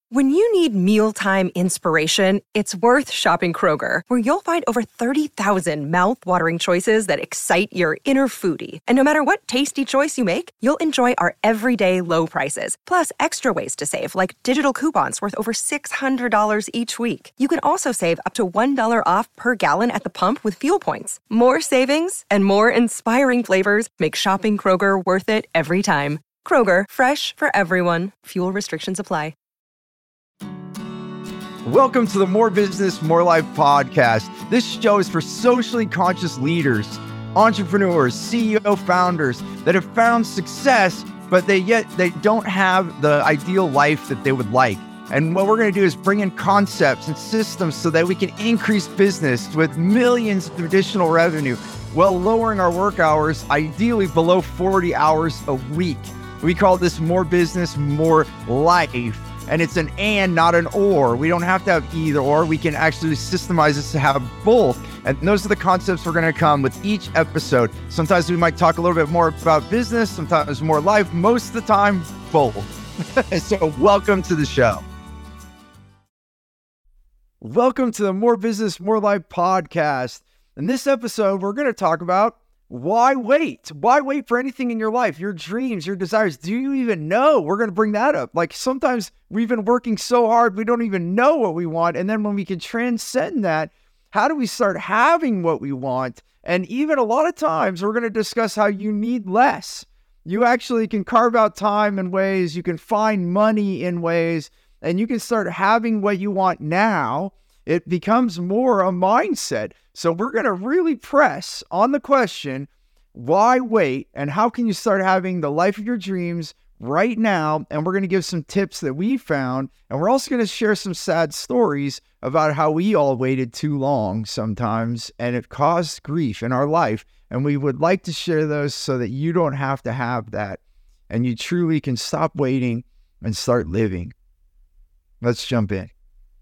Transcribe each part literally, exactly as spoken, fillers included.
When you need mealtime inspiration, it's worth shopping Kroger, where you'll find over thirty thousand mouth-watering choices that excite your inner foodie. And no matter what tasty choice you make, you'll enjoy our everyday low prices, plus extra ways to save, like digital coupons worth over six hundred dollars each week. You can also save up to one dollar off per gallon at the pump with fuel points. More savings and more inspiring flavors make shopping Kroger worth it every time. Kroger, fresh for everyone. Fuel restrictions apply. Welcome to the More Business, More Life podcast. This show is for socially conscious leaders, entrepreneurs, C E O founders that have found success, but they yet they don't have the ideal life that they would like. And what we're going to do is bring in concepts and systems so that we can increase business with millions of additional revenue while lowering our work hours, ideally below forty hours a week. We call this More Business, More Life. And it's an and, not an or. We don't have to have either or. We can actually systemize this to have both. And those are the concepts we're going to come with each episode. Sometimes we might talk a little bit more about business, sometimes more life, most of the time, both. So welcome to the show. Welcome to the More Business, More Life podcast. In this episode, we're going to talk about why wait? Why wait for anything in your life, your dreams, your desires? Do you even know? We're going to bring that up. Like sometimes we've been working so hard, we don't even know what we want. And then when we can transcend that, how do we start having what we want? And even a lot of times we're going to discuss how you need less. You actually can carve out time in ways, you can find money in ways, and you can start having what you want now. It becomes more a mindset. So we're going to really press on the question, why wait? And how can you start having the life of your dreams right now? And we're going to give some tips that we found. And we're also going to share some sad stories about how we all waited too long sometimes, and it caused grief in our life. And we would like to share those so that you don't have to have that. And you truly can stop waiting and start living. Let's jump in.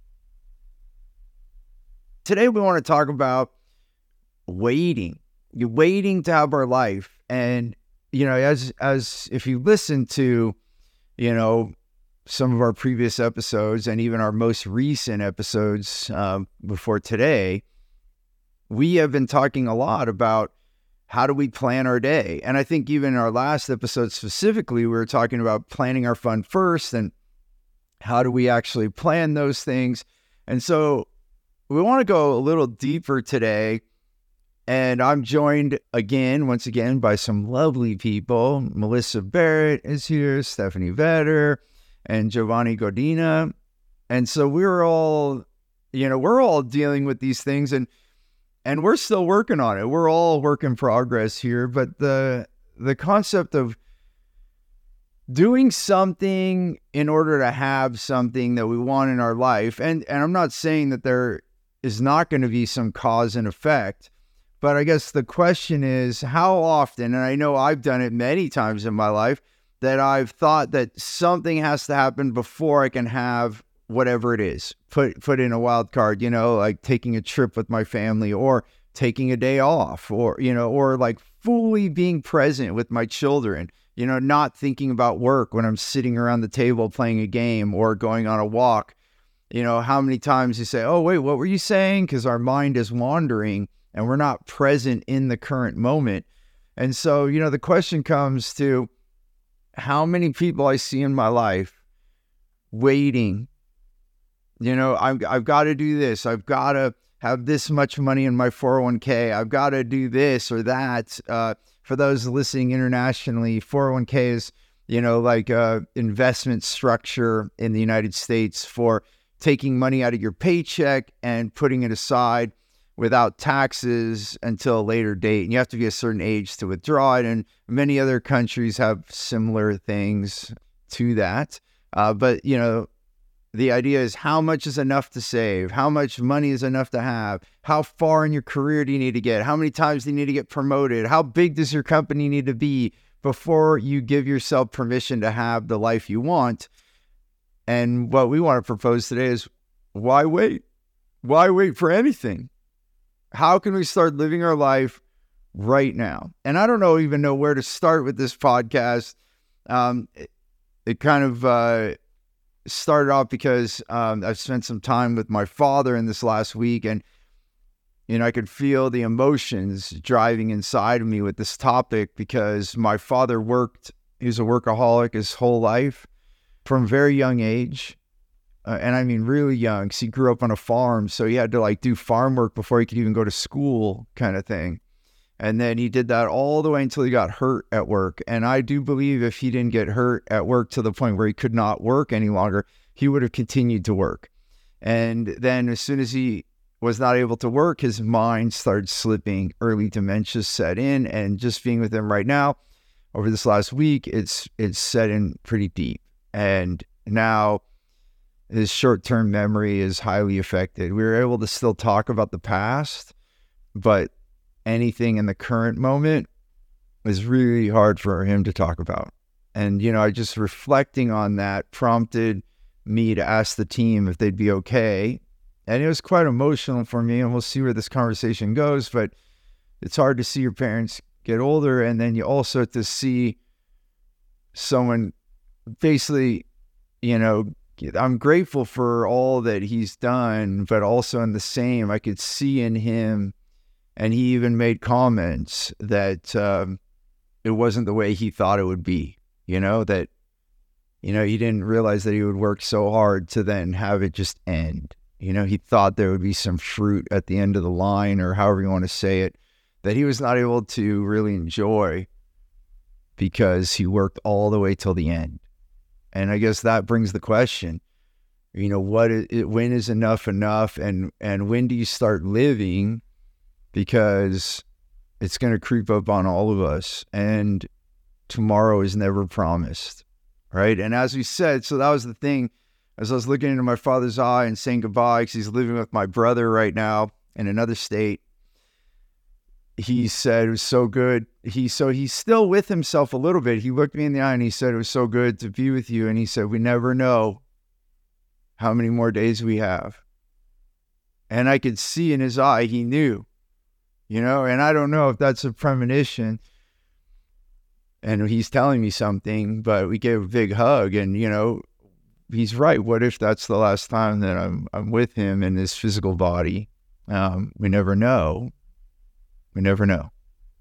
Today, we want to talk about waiting. You're waiting to have our life. And, you know, as, as if you listen to, you know, some of our previous episodes and even our most recent episodes um, before today, we have been talking a lot about how do we plan our day. And I think even in our last episode specifically, we were talking about planning our fun first and how do we actually plan those things. And so we want to go a little deeper today, and I'm joined again, once again, by some lovely people. Melissa Barrett is here, Stephanie Vetter, and Giovanni Godina. And so we're all, you know, we're all dealing with these things, and and we're still working on it. We're all work in progress here, but the the concept of doing something in order to have something that we want in our life, and and I'm not saying that there is not going to be some cause and effect. But I guess the question is how often, and I know I've done it many times in my life, that I've thought that something has to happen before I can have whatever it is. Put put in a wild card, you know, like taking a trip with my family or taking a day off or, you know, or like fully being present with my children, you know, not thinking about work when I'm sitting around the table playing a game or going on a walk. You know, how many times you say, oh, wait, what were you saying? Because our mind is wandering and we're not present in the current moment. And so, you know, the question comes to how many people I see in my life waiting. You know, I've, I've got to do this. I've got to have this much money in my four oh one k. I've got to do this or that. Uh, for those listening internationally, four oh one k is, you know, like a investment structure in the United States for taking money out of your paycheck and putting it aside without taxes until a later date. And you have to be a certain age to withdraw it. And many other countries have similar things to that. Uh, but, you know, the idea is how much is enough to save? How much money is enough to have? How far in your career do you need to get? How many times do you need to get promoted? How big does your company need to be before you give yourself permission to have the life you want? And what we want to propose today is, why wait? Why wait for anything? How can we start living our life right now? And I don't know, even know where to start with this podcast. Um, it, it kind of, uh, started off because um, I've spent some time with my father in this last week, and you know, I could feel the emotions driving inside of me with this topic because my father worked, he was a workaholic his whole life from a very young age. Uh, and I mean, really young, because he grew up on a farm. So he had to like do farm work before he could even go to school kind of thing. And then he did that all the way until he got hurt at work. And I do believe if he didn't get hurt at work to the point where he could not work any longer, he would have continued to work. And then as soon as he was not able to work, his mind started slipping, early dementia set in, and just being with him right now, over this last week, it's it's set in pretty deep. And now his short-term memory is highly affected. We were able to still talk about the past, but anything in the current moment is really hard for him to talk about. And, you know, I just reflecting on that prompted me to ask the team if they'd be okay. And it was quite emotional for me, and we'll see where this conversation goes, but it's hard to see your parents get older, and then you also to see someone basically, you know, I'm grateful for all that he's done, but also in the same, I could see in him, and he even made comments that um, it wasn't the way he thought it would be, you know, that, you know, he didn't realize that he would work so hard to then have it just end. You know, he thought there would be some fruit at the end of the line, or however you want to say it, that he was not able to really enjoy because he worked all the way till the end. And I guess that brings the question, you know, what is, when is enough enough? And, and when do you start living? Because it's going to creep up on all of us, and tomorrow is never promised, right? And as we said, so that was the thing. As I was looking into my father's eye and saying goodbye, because he's living with my brother right now in another state, he said it was so good. He so he's still with himself a little bit. He looked me in the eye and he said it was so good to be with you. And he said, we never know how many more days we have. And I could see in his eye, he knew, you know, and I don't know if that's a premonition. And he's telling me something, but we gave a big hug, and, you know, he's right. What if that's the last time that I'm I'm with him in his physical body? Um, we never know. We never know.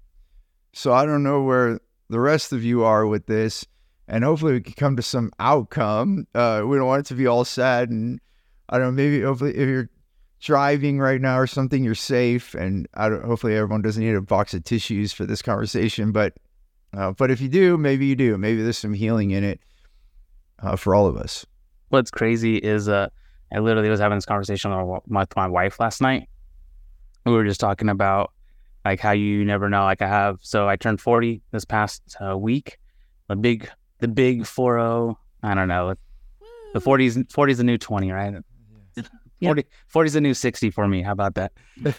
So I don't know where the rest of you are with this, and hopefully we can come to some outcome. Uh, we don't want it to be all sad, and I don't know, maybe hopefully if you're driving right now or something, you're safe, and I don't, hopefully everyone doesn't need a box of tissues for this conversation, but uh, but if you do, maybe you do. Maybe there's some healing in it uh, for all of us. What's crazy is uh, I literally was having this conversation with my wife last night. We were just talking about like how you never know. Like I have, so I turned forty this past uh, week. The big, the big four oh. I don't know. The forties, forties the new twenty, right? Yeah. forty, forty's the new sixty for me. How about that?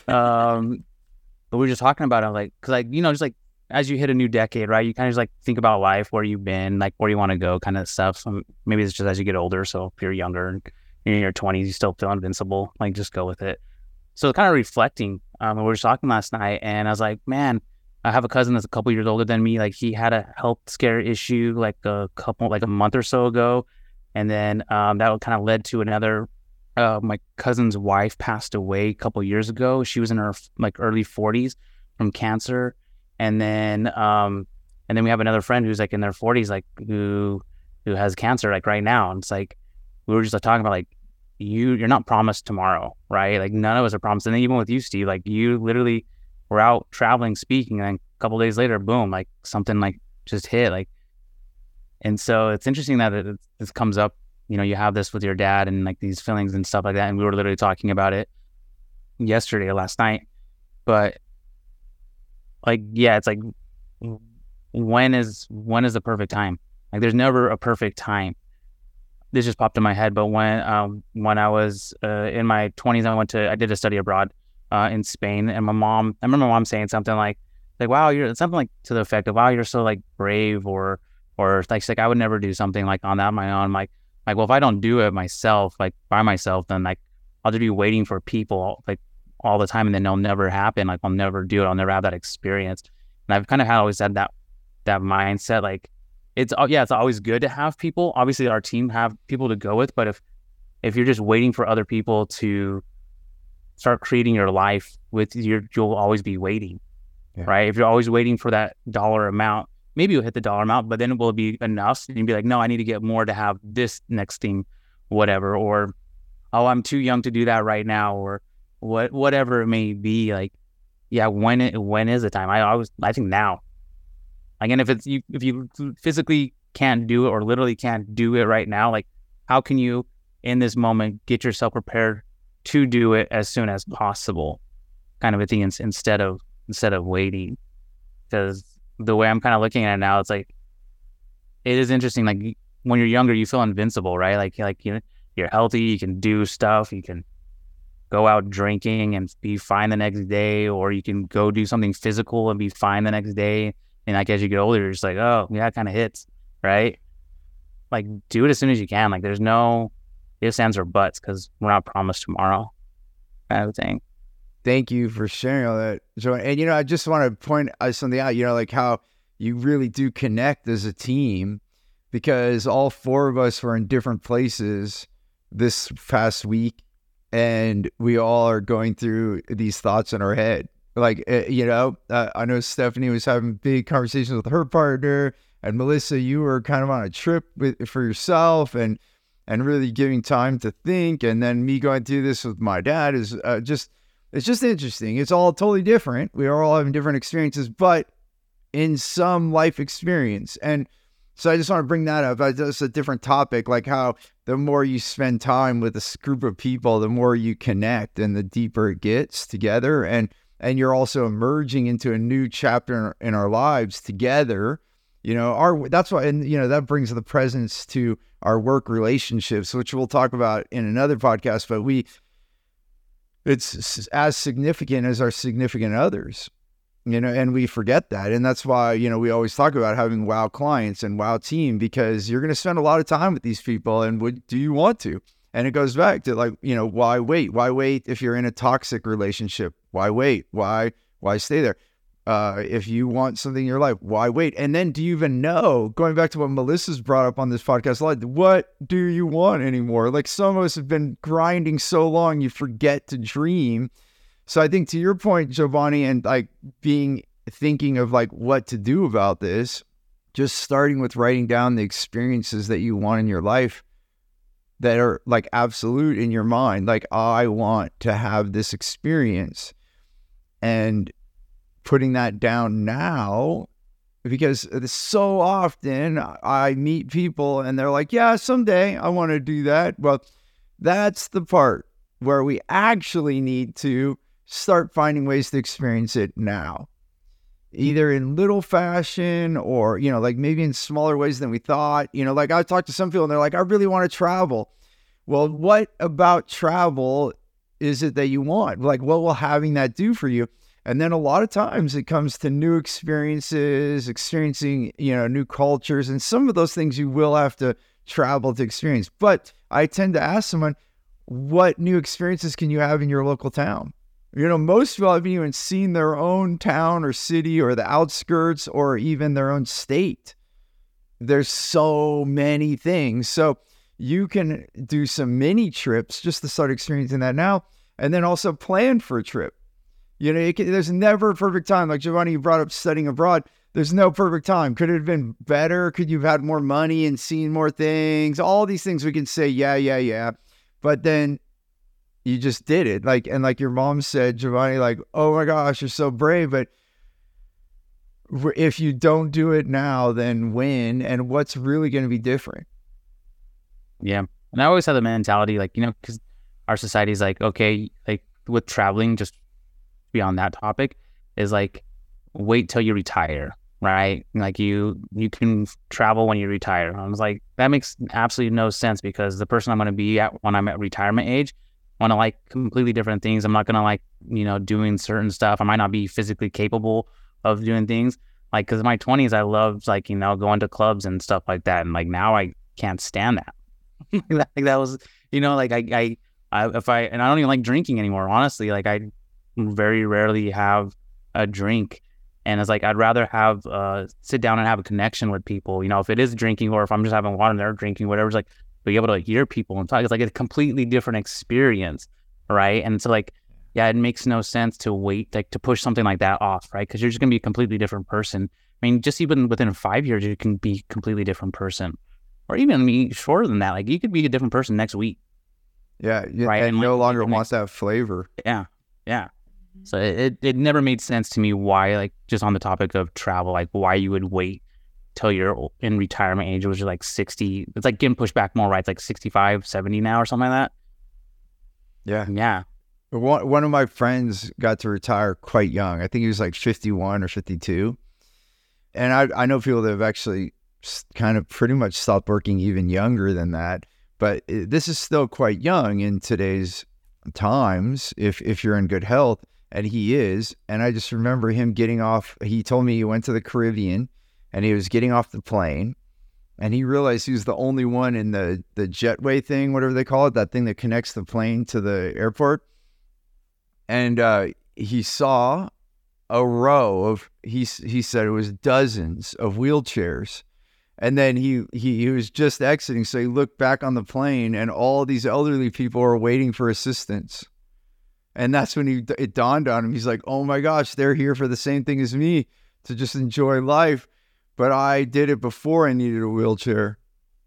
um, but we were just talking about it, like, cause like you know, just like as you hit a new decade, right? You kind of just like think about life, where you've been, like where you want to go, kind of stuff. So maybe it's just as you get older. So if you're younger and you're in your twenties, you still feel invincible. Like just go with it. So kind of reflecting. Um, we were just talking last night, and I was like, man, I have a cousin that's a couple years older than me. Like he had a health scare issue like a couple, like a month or so ago, and then um, that kind of led to another. Uh, my cousin's wife passed away a couple years ago. She was in her like early forties from cancer. And then, um, and then we have another friend who's like in their forties, like who, who has cancer, like right now. And it's like, we were just like talking about like, you, you're not promised tomorrow, right? Like none of us are promised. And then even with you, Steve, like you literally were out traveling, speaking, and then a couple days later, boom, like something like just hit, like, and so it's interesting that it, this comes up, you know, you have this with your dad and like these feelings and stuff like that. And we were literally talking about it yesterday or last night, but like, yeah, it's like, when is, when is the perfect time? Like there's never a perfect time. This just popped in my head. But when, um, when I was, uh, in my twenties, I went to, I did a study abroad, uh, in Spain, and my mom, I remember my mom saying something like, like, wow, you're something like to the effect of, wow, you're so like brave, or, or like, she's like, I would never do something like on that on my own. I'm like, like, well, if I don't do it myself, like by myself, then like, I'll just be waiting for people like all the time, and then it'll never happen. Like I'll never do it. I'll never have that experience. And I've kind of had always had that, that mindset. Like it's yeah, it's always good to have people. Obviously, our team have people to go with, but if if you're just waiting for other people to start creating your life with your, you'll always be waiting, yeah. right? If you're always waiting for that dollar amount, maybe you'll hit the dollar amount, but then it will be enough, and you'll be like, no, I need to get more to have this next thing, whatever, or oh, I'm too young to do that right now, or what, whatever it may be. Like, yeah, when it, when is the time? I always, I think now. Again, if it's you, if you physically can't do it or literally can't do it right now, like, how can you in this moment get yourself prepared to do it as soon as possible, kind of a thing, instead of instead of waiting? Because the way I'm kind of looking at it now, it's like, it is interesting. Like, when you're younger, you feel invincible, right? Like, like you know, you're healthy, you can do stuff, you can go out drinking and be fine the next day, or you can go do something physical and be fine the next day. And like, as you get older, you're just like, oh, yeah, it kind of hits, right? Like, do it as soon as you can. Like, there's no ifs, ands, or buts, because we're not promised tomorrow, kind of thing. Thank you for sharing all that, Joe. And, you know, I just want to point something out, you know, like how you really do connect as a team, because all four of us were in different places this past week, and we all are going through these thoughts in our head. Like, uh, you know, uh, I know Stephanie was having big conversations with her partner, and Melissa, you were kind of on a trip with, for yourself, and and really giving time to think. And then me going through this with my dad is uh, just, it's just interesting. It's all totally different. We are all having different experiences, but in some life experience. And so I just want to bring that up. It's a different topic, like how the more you spend time with a group of people, the more you connect and the deeper it gets together. And and you're also emerging into a new chapter in our lives together. You know, our that's why, and you know, that brings the presence to our work relationships, which we'll talk about in another podcast. But we, it's as significant as our significant others. You know, and we forget that. And that's why, you know, we always talk about having wow clients and wow team, because you're going to spend a lot of time with these people. And would, do you want to? And it goes back to, like, you know, why wait? Why wait if you're in a toxic relationship? Why wait? Why, why stay there? Uh, if you want something in your life, why wait? And then do you even know, going back to what Melissa's brought up on this podcast, like, what do you want anymore? Like, some of us have been grinding so long, you forget to dream. So I think to your point, Giovanni, and like being thinking of like what to do about this, just starting with writing down the experiences that you want in your life that are like absolute in your mind. Like, I want to have this experience, and putting that down now, because so often I meet people and they're like, yeah, someday I want to do that. Well, that's the part where we actually need to start finding ways to experience it now, either in little fashion or, you know, like maybe in smaller ways than we thought. You know, like I talked to some people and they're like, I really want to travel. Well, what about travel is it that you want? Like, what will having that do for you? And then a lot of times it comes to new experiences, experiencing, you know, new cultures, and some of those things you will have to travel to experience. But I tend to ask someone, what new experiences can you have in your local town? You know, most people haven't even seen their own town or city or the outskirts or even their own state. There's so many things. So you can do some mini trips just to start experiencing that now, and then also plan for a trip. You know, it can, there's never a perfect time. Like Giovanni, you brought up studying abroad. There's no perfect time. Could it have been better? Could you have had more money and seen more things? All these things we can say, yeah, yeah, yeah. But then you just did it. Like, and like your mom said, Giovanni, like, oh my gosh, you're so brave. But if you don't do it now, then when? And what's really going to be different? Yeah. And I always have the mentality, like, you know, because our society is like, okay, like with traveling, just beyond that topic, is like, wait till you retire, right? Like you, you can travel when you retire. I was like, that makes absolutely no sense, because the person I'm going to be at when I'm at retirement age, I want to like completely different things. I'm not going to like, you know, doing certain stuff. I might not be physically capable of doing things. Like, because in my twenties, I loved like, you know, going to clubs and stuff like that. And like now I can't stand that. Like that was, you know, like I, I, I, if I, and I don't even like drinking anymore, honestly. Like I very rarely have a drink. And it's like, I'd rather have, uh, sit down and have a connection with people, you know, if it is drinking or if I'm just having water and they're drinking, whatever, it's like, be able to like, hear people and talk. It's like a completely different experience, right? And so like, yeah, it makes no sense to wait, like to push something like that off, right? Because you're just going to be a completely different person. I mean, just even within five years, you can be a completely different person. Or even I mean, shorter than that, like you could be a different person next week. Yeah, yeah, right? and, And no like, longer it wants that flavor. Yeah, yeah. So it, it it never made sense to me why, like, just on the topic of travel, like why you would wait till you're in retirement age, which is like sixty. It's like getting pushed back more, right? It's like sixty-five, seventy now or something like that. Yeah. Yeah. One, one of my friends got to retire quite young. I think he was like fifty-one or fifty-two. And I, I know people that have actually kind of pretty much stopped working even younger than that. But it, this is still quite young in today's times if, if you're in good health. And he is. And I just remember him getting off. He told me he went to the Caribbean and he was getting off the plane. And he realized he was the only one in the, the jetway thing, whatever they call it, that thing that connects the plane to the airport. And uh, he saw a row of, he, he said it was dozens of wheelchairs. And then he, he, he was just exiting. So he looked back on the plane and all these elderly people are waiting for assistance. And that's when he, it dawned on him. He's like, oh my gosh, they're here for the same thing as me, to just enjoy life. But I did it before I needed a wheelchair.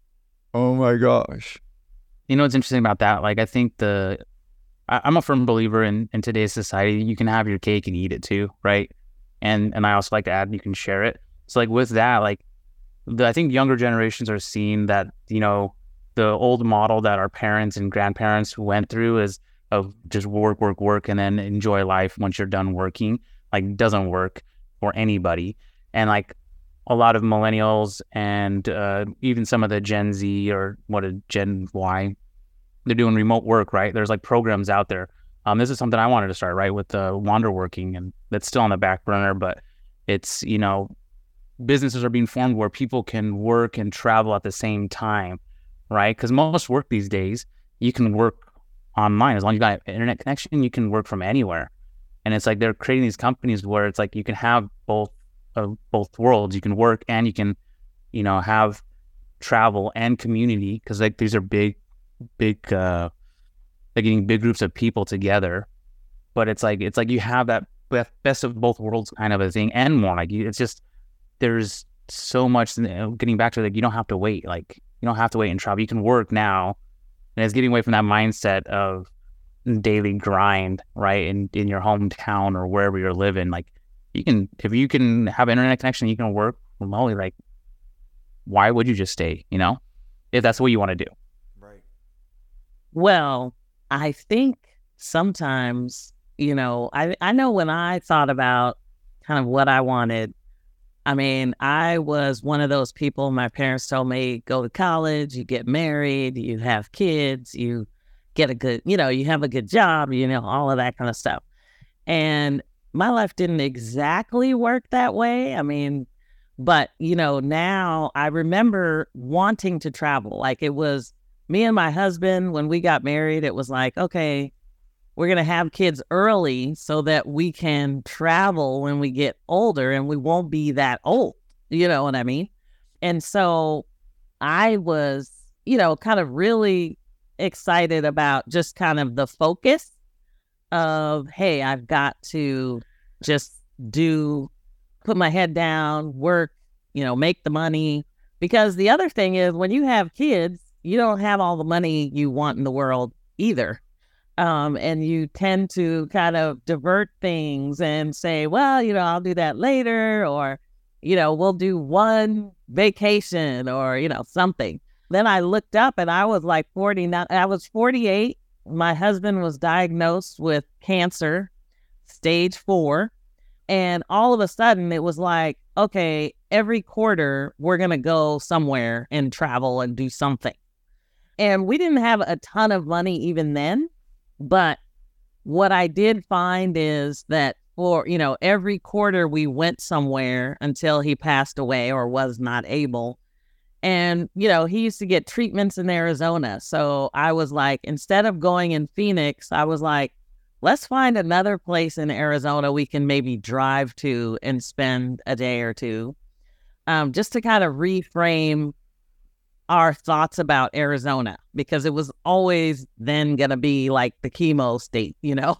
Oh my gosh. You know what's interesting about that? Like, I think the, I, I'm a firm believer in, in today's society, you can have your cake and eat it too, right? And and I also like to add, you can share it. So like with that, like, the, I think younger generations are seeing that, you know, the old model that our parents and grandparents went through is of just work, work, work, and then enjoy life once you're done working, like doesn't work for anybody. And like a lot of millennials and uh, even some of the Gen Z or what a Gen Y, they're doing remote work, right? There's like programs out there. Um, this is something I wanted to start, right, with the uh, Wander Working, and that's still on the back burner, but it's, you know, businesses are being formed where people can work and travel at the same time, right? Because most work these days, you can work online. As long as you got an internet connection, you can work from anywhere. And it's like they're creating these companies where it's like you can have both of both worlds. You can work and you can, you know, have travel and community, because like these are big, big, uh, they're getting big groups of people together. But it's like it's like you have that best of both worlds kind of a thing and more. Like you, it's just there's so much. You know, getting back to like you don't have to wait. Like you don't have to wait and travel. You can work now. And it's getting away from that mindset of daily grind, right? In in your hometown or wherever you're living. Like you can, if you can have internet connection, you can work remotely. Like, why would you just stay, you know? If that's what you want to do. Right. Well, I think sometimes, you know, I, I know when I thought about kind of what I wanted, I mean, I was one of those people, my parents told me, go to college, you get married, you have kids, you get a good, you know, you have a good job, you know, all of that kind of stuff. And my life didn't exactly work that way. I mean, but, you know, now I remember wanting to travel. Like it was me and my husband, when we got married, it was like, okay, we're going to have kids early so that we can travel when we get older and we won't be that old. You know what I mean? And so I was, you know, kind of really excited about just kind of the focus of, hey, I've got to just do, put my head down, work, you know, make the money. Because the other thing is when you have kids, you don't have all the money you want in the world either. Um, and you tend to kind of divert things and say, well, you know, I'll do that later, or, you know, we'll do one vacation or, you know, something. Then I looked up and I was like forty-nine, I was forty-eight. My husband was diagnosed with cancer, stage four. And all of a sudden it was like, okay, every quarter we're going to go somewhere and travel and do something. And we didn't have a ton of money even then. But what I did find is that for, you know, every quarter we went somewhere until he passed away or was not able. And, you know, he used to get treatments in Arizona. So I was like, instead of going in Phoenix, I was like, let's find another place in Arizona we can maybe drive to and spend a day or two, um, just to kind of reframe our thoughts about Arizona, because it was always then going to be like the chemo state, you know?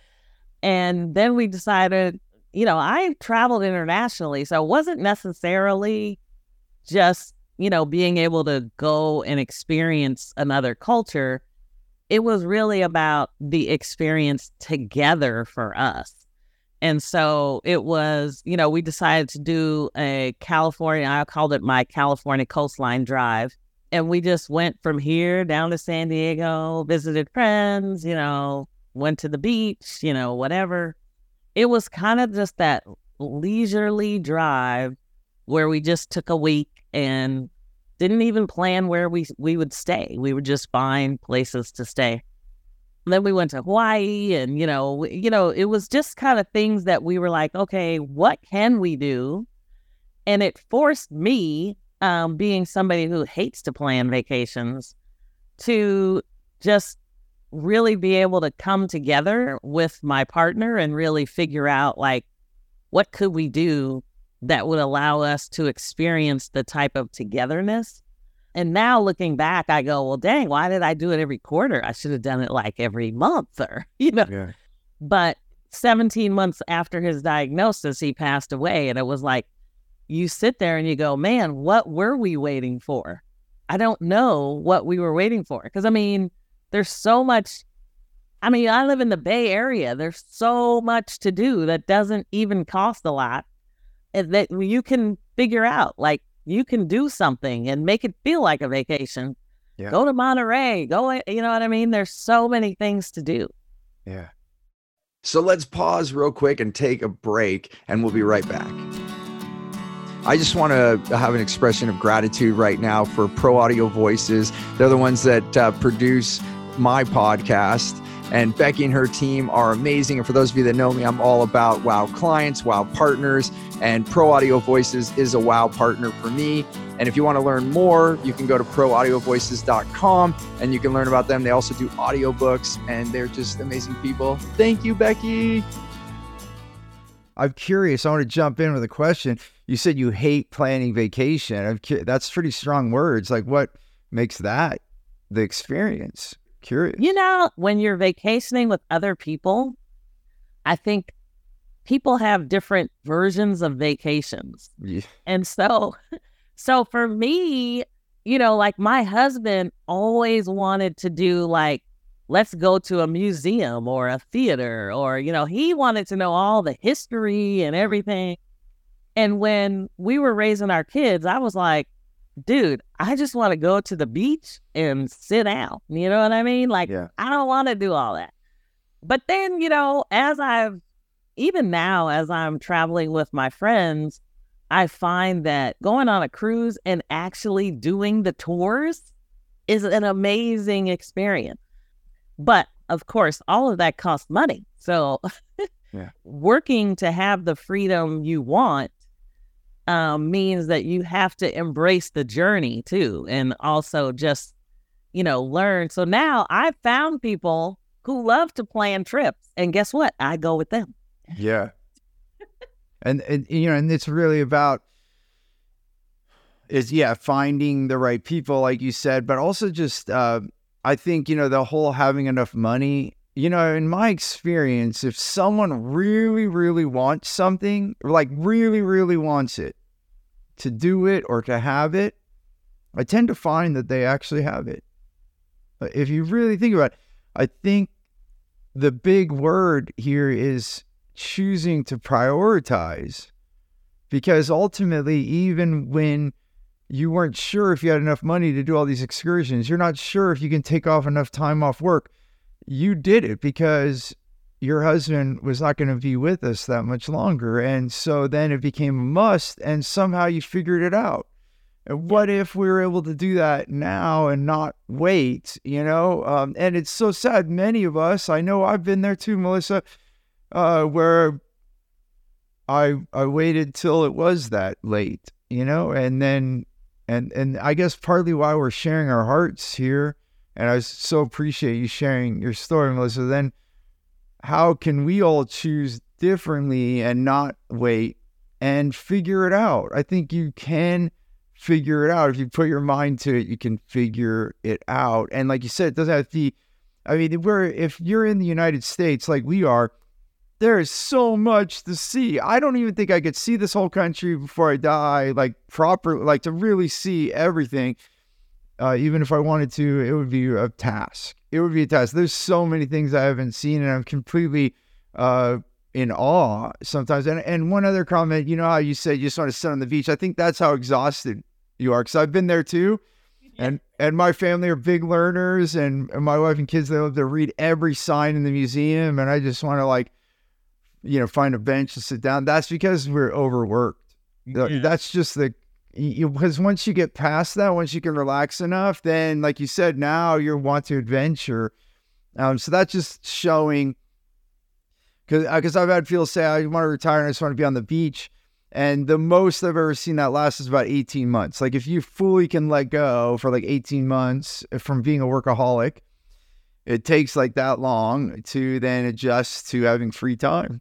And then we decided, you know, I traveled internationally, so it wasn't necessarily just, you know, being able to go and experience another culture. It was really about the experience together for us. And so it was, you know, we decided to do a California, I called it my California Coastline Drive. And we just went from here down to San Diego, visited friends, you know, went to the beach, you know, whatever. It was kind of just that leisurely drive where we just took a week and didn't even plan where we, we would stay. We would just find places to stay. And then we went to Hawaii, and, you know, we, you know, it was just kind of things that we were like, okay, what can we do? And it forced me, um, being somebody who hates to plan vacations, to just really be able to come together with my partner and really figure out, like, what could we do that would allow us to experience the type of togetherness. And now looking back, I go, well, dang, why did I do it every quarter? I should have done it like every month, or, you know. Yeah. But seventeen months after his diagnosis, he passed away. And it was like, you sit there and you go, man, what were we waiting for? I don't know what we were waiting for. Because, I mean, there's so much. I mean, I live in the Bay Area. There's so much to do that doesn't even cost a lot, and that you can figure out. Like, you can do something and make it feel like a vacation. Yeah. Go to Monterey. Go, you know what I mean? There's so many things to do. Yeah. So let's pause real quick and take a break, and we'll be right back. I just want to have an expression of gratitude right now for Pro Audio Voices. They're the ones that uh, produce my podcast. And Becky and her team are amazing. And for those of you that know me, I'm all about wow clients, wow partners, and Pro Audio Voices is a wow partner for me. And if you want to learn more, you can go to pro audio voices dot com and you can learn about them. They also do audiobooks, and they're just amazing people. Thank you, Becky. I'm curious. I want to jump in with a question. You said you hate planning vacation. I'm cu- that's pretty strong words. Like, what makes that the experience? Curious. You know, when you're vacationing with other people, I think people have different versions of vacations. Yeah. And so, so for me, you know, like, my husband always wanted to do, like, let's go to a museum or a theater, or, you know, he wanted to know all the history and everything. And when we were raising our kids, I was like, dude, I just want to go to the beach and sit down. You know what I mean? Like, yeah. I don't want to do all that. But then, you know, as I've, even now, as I'm traveling with my friends, I find that going on a cruise and actually doing the tours is an amazing experience. But of course, all of that costs money. So yeah. Working to have the freedom you want Um, means that you have to embrace the journey too, and also just, you know, learn. So now I've found people who love to plan trips, and guess what? I go with them. Yeah. and, and, you know, and it's really about is, yeah, finding the right people, like you said, but also just, uh, I think, you know, the whole having enough money. You know, in my experience, if someone really, really wants something, or like really, really wants it, to do it or to have it, I tend to find that they actually have it. If you really think about it, I think the big word here is choosing to prioritize, because ultimately, even when you weren't sure if you had enough money to do all these excursions, you're not sure if you can take off enough time off work, you did it because your husband was not going to be with us that much longer. And so then it became a must, and somehow you figured it out. And what if we were able to do that now and not wait, you know? Um, and it's so sad. Many of us, I know I've been there too, Melissa, uh, where I I waited till it was that late, you know? And then, and, and I guess partly why we're sharing our hearts here, and I so appreciate you sharing your story, Melissa. Then how can we all choose differently and not wait and figure it out? I think you can figure it out. If you put your mind to it, you can figure it out. And like you said, it doesn't have to be, I mean, we're, if you're in the United States like we are, there is so much to see. I don't even think I could see this whole country before I die, like proper, like to really see everything. Uh, even if I wanted to, it would be a task. It would be a task. There's so many things I haven't seen, and I'm completely uh, in awe sometimes. And and one other comment, you know how you said you just want to sit on the beach? I think that's how exhausted you are, because I've been there too. And and my family are big learners, and, and my wife and kids, they love to read every sign in the museum, and I just want to, like, you know, find a bench to sit down. That's because we're overworked. Yeah. That's just the, because once you get past that, once you can relax enough, then like you said, now you want to adventure. Um, so that's just showing, because because I've had people say, I want to retire and I just want to be on the beach. And the most I've ever seen that last is about eighteen months. Like if you fully can let go for like eighteen months from being a workaholic, it takes like that long to then adjust to having free time.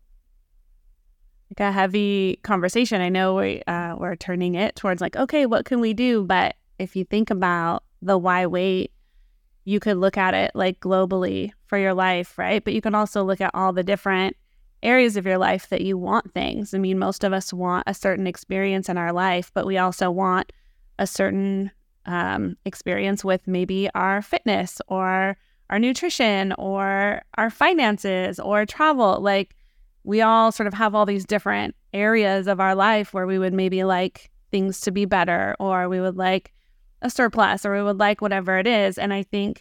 Like a heavy conversation. I know we, uh, we're turning it towards like, okay, what can we do? But if you think about the why wait, you could look at it like globally for your life, right? But you can also look at all the different areas of your life that you want things. I mean, most of us want a certain experience in our life, but we also want a certain um, experience with maybe our fitness or our nutrition or our finances or travel. Like, we all sort of have all these different areas of our life where we would maybe like things to be better, or we would like a surplus, or we would like whatever it is. And I think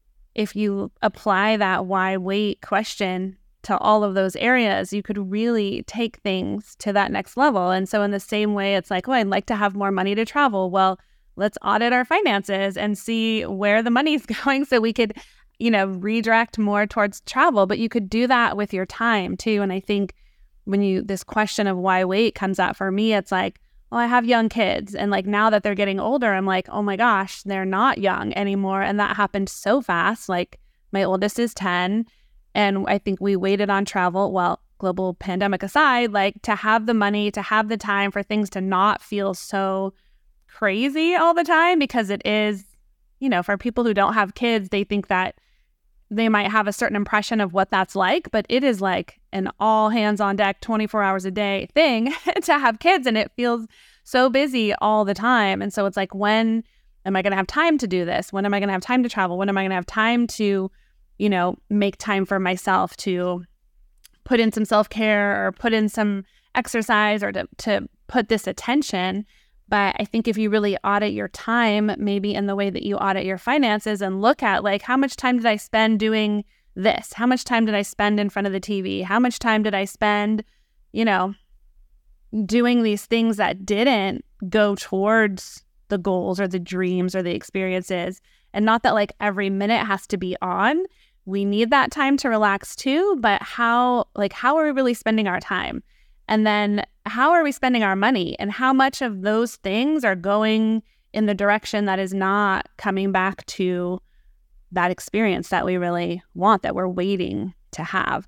if you apply that why wait question to all of those areas, you could really take things to that next level. And so in the same way, it's like, oh, I'd like to have more money to travel. Well, let's audit our finances and see where the money's going so we could, you know, redirect more towards travel. But you could do that with your time too. And I think when you, this question of why wait comes out for me, it's like, well, I have young kids. And like now that they're getting older, I'm like, oh my gosh, they're not young anymore. And that happened so fast. Like my oldest is ten. And I think we waited on travel, well, global pandemic aside, like to have the money, to have the time for things to not feel so crazy all the time, because it is, you know, for people who don't have kids, they think that they might have a certain impression of what that's like, but it is like an all hands on deck, twenty-four hours a day thing to have kids. And it feels so busy all the time. And so it's like, when am I going to have time to do this? When am I going to have time to travel? When am I going to have time to, you know, make time for myself to put in some self-care or put in some exercise or to, to put this attention? But I think if you really audit your time, maybe in the way that you audit your finances, and look at like, how much time did I spend doing this? How much time did I spend in front of the T V? How much time did I spend, you know, doing these things that didn't go towards the goals or the dreams or the experiences? And not that like every minute has to be on. We need that time to relax too, but how, like, how are we really spending our time? And then how are we spending our money? And how much of those things are going in the direction that is not coming back to that experience that we really want, that we're waiting to have?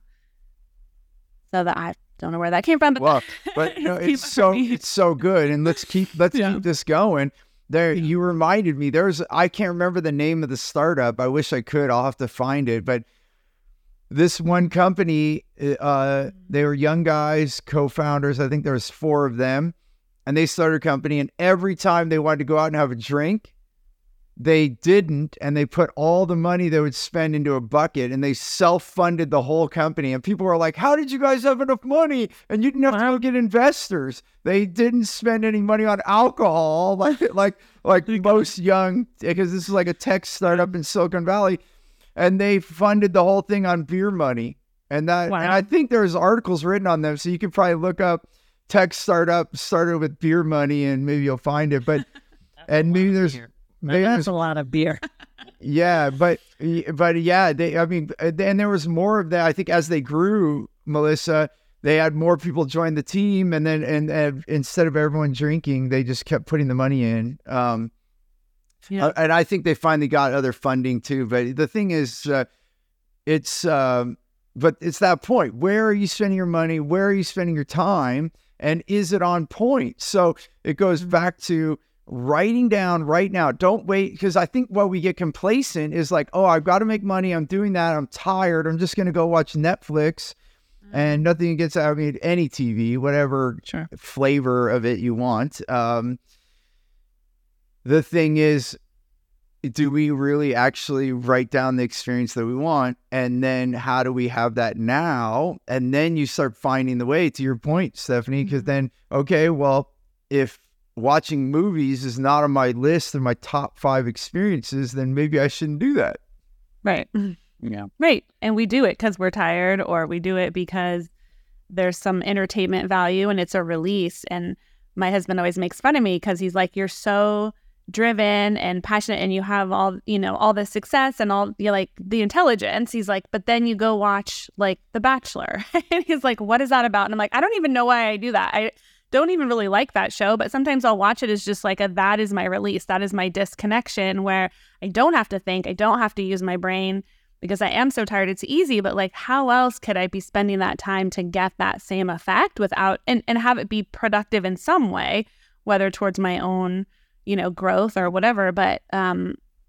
So that I don't know where that came from, but well, but no, it's so it's so good, and let's keep let's yeah. keep this going. There, you reminded me. There's I can't remember the name of the startup. I wish I could. I'll have to find it, but. This one company, uh, they were young guys, co-founders. I think there was four of them, and they started a company. And every time they wanted to go out and have a drink, they didn't, and they put all the money they would spend into a bucket, and they self-funded the whole company. And people were like, "How did you guys have enough money? And you didn't have to go get investors." They didn't spend any money on alcohol, like like like most young, because this is like a tech startup in Silicon Valley. And they funded the whole thing on beer money. And that, wow. and I think there's articles written on them. So you could probably look up tech startup started with beer money, and maybe you'll find it. But, and maybe there's, maybe that's there's a lot of beer. Yeah. But, but yeah, they, I mean, and there was more of that. I think as they grew, Melissa, they had more people join the team. And then, and, and instead of everyone drinking, they just kept putting the money in. Um, Yeah. Uh, and I think they finally got other funding too. But the thing is, uh, it's, um, but it's that point. Where are you spending your money? Where are you spending your time? And is it on point? So it goes back to writing down right now. Don't wait, because I think what we get complacent is like, oh, I've got to make money. I'm doing that. I'm tired. I'm just going to go watch Netflix. And nothing against, I mean, any T V, whatever Sure. flavor of it you want. Um, the thing is, do we really actually write down the experience that we want? And then how do we have that now? And then you start finding the way, to your point, Stephanie, because Mhm. then, okay, well, if watching movies is not on my list of my top five experiences, then maybe I shouldn't do that. Right. Yeah. Right. And we do it because we're tired, or we do it because there's some entertainment value and it's a release. And my husband always makes fun of me because he's like, you're so driven and passionate and you have all, you know, all the success and all you like the intelligence. He's like, but then you go watch like The Bachelor. And he's like, what is that about? And I'm like, I don't even know why I do that. I don't even really like that show, but sometimes I'll watch it as just like a, that is my release. That is my disconnection where I don't have to think. I don't have to use my brain because I am so tired. It's easy, but like, how else could I be spending that time to get that same effect without, and, and have it be productive in some way, whether towards my own, you know, growth or whatever. But um,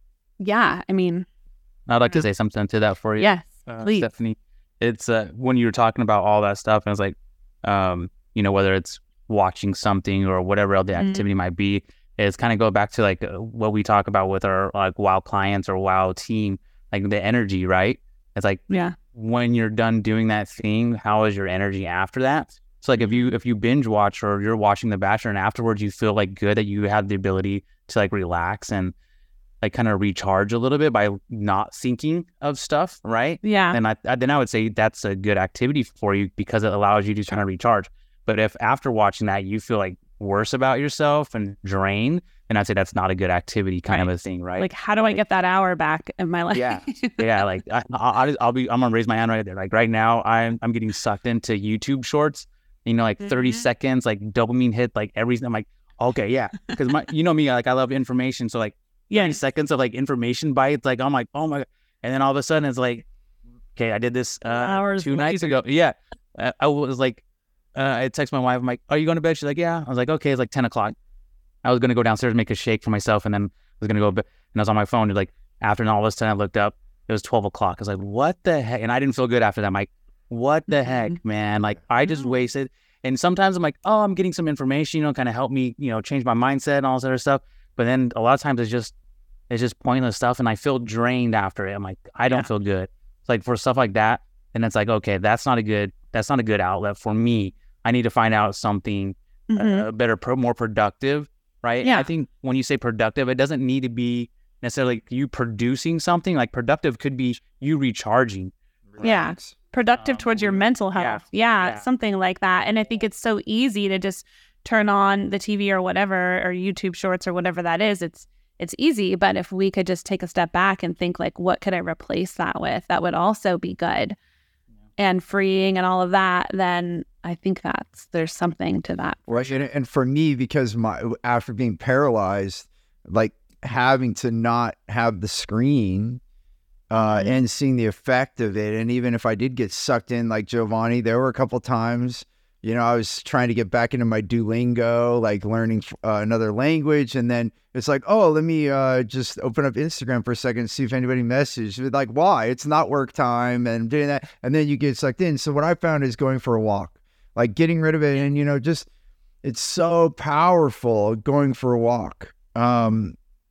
yeah, I mean, I'd like to say something to that for you. yes, uh, please. Stephanie. It's uh, when you were talking about all that stuff, and it's like, um, you know, whether it's watching something or whatever else the Mhm. activity might be, it's kind of go back to like uh, what we talk about with our like WOW clients or WOW team, like the energy, right? It's like Yeah. when you're done doing that thing, how is your energy after that? So like if you if you binge watch or you're watching The Bachelor and afterwards you feel like good that you had the ability to like relax and like kind of recharge a little bit by not thinking of stuff, right? Yeah. And I, I then I would say that's a good activity for you because it allows you to kind of recharge. But if after watching that you feel like worse about yourself and drained, then I'd say that's not a good activity, kind Right. of a thing, right? Like, how do I get that hour back in my life? Yeah. yeah, like I, I, I'll be, I'm gonna raise my hand right there. Like right now, I'm, I'm getting sucked into YouTube Shorts. You know, like thirty Mhm. seconds, like dopamine hit, like everything. I'm like, okay, yeah, because my, you know me, like I love information. So like thirty Yes. seconds of like information bites, like I'm like, oh my god, and then all of a sudden it's like, okay, I did this uh, Hours two nights ago. Yeah, uh, I was like, uh, I text my wife. I'm like, are you going to bed? She's like, yeah. I was like, okay, it's like ten o'clock. I was gonna go downstairs and make a shake for myself, and then I was gonna go, and I was on my phone. And like after and all of a sudden, I looked up. It was twelve o'clock. I was like, what the heck? And I didn't feel good after that. I'm like, what the heck, man? Like I just No. wasted. And sometimes I'm like, oh, I'm getting some information, you know, kind of help me, you know, change my mindset and all this other stuff. But then a lot of times it's just, it's just pointless stuff, and I feel drained after it. I'm like, I don't Yeah. feel good. It's like for stuff like that, and it's like, okay, that's not a good, that's not a good outlet for me. I need to find out something Mhm. uh, better, pro- more productive, right? Yeah. I think when you say productive, it doesn't need to be necessarily you producing something. Like productive could be you recharging. Yeah. Productive Um, towards your mental yeah. health. Yeah, Yeah. something like that. And I think it's so easy to just turn on the T V or whatever, or YouTube Shorts or whatever that is. It's it's easy, but if we could just take a step back and think like, what could I replace that with? That would also be good and freeing and all of that. Then I think that's there's something to that. Right. And, and for me, because my after being paralyzed, like having to not have the screen uh, Mhm. and seeing the effect of it. And even if I did get sucked in like Giovanni, there were a couple times, you know, I was trying to get back into my Duolingo, like learning uh, another language. And then it's like, oh, let me uh, just open up Instagram for a second and see if anybody messaged. Like, why? It's not work time and doing that. And then you get sucked in. So what I found is going for a walk, like getting rid of it. And, you know, just it's so powerful going for a walk. Um,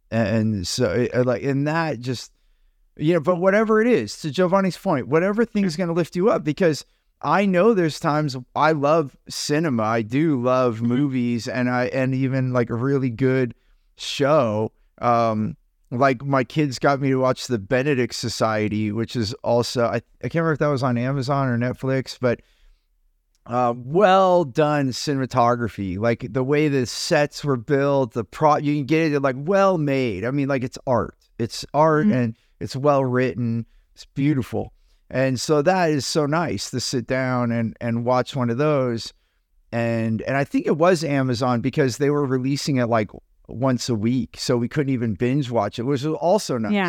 and so it, like, and that just, you know, but whatever it is, to Giovanni's point, whatever thing's going to lift you up, because I know there's times I love cinema. I do love movies, and I, and even like a really good show. Um, like my kids got me to watch The Benedict Society, which is also, I, I can't remember if that was on Amazon or Netflix, but uh, well done cinematography, like the way the sets were built, the pro, you can get it like well made. I mean, like it's art, it's art, Mhm. and it's well written. It's beautiful. And so that is so nice to sit down and, and watch one of those. And, and I think it was Amazon because they were releasing it like once a week. So we couldn't even binge watch it, which was also nice. Yeah.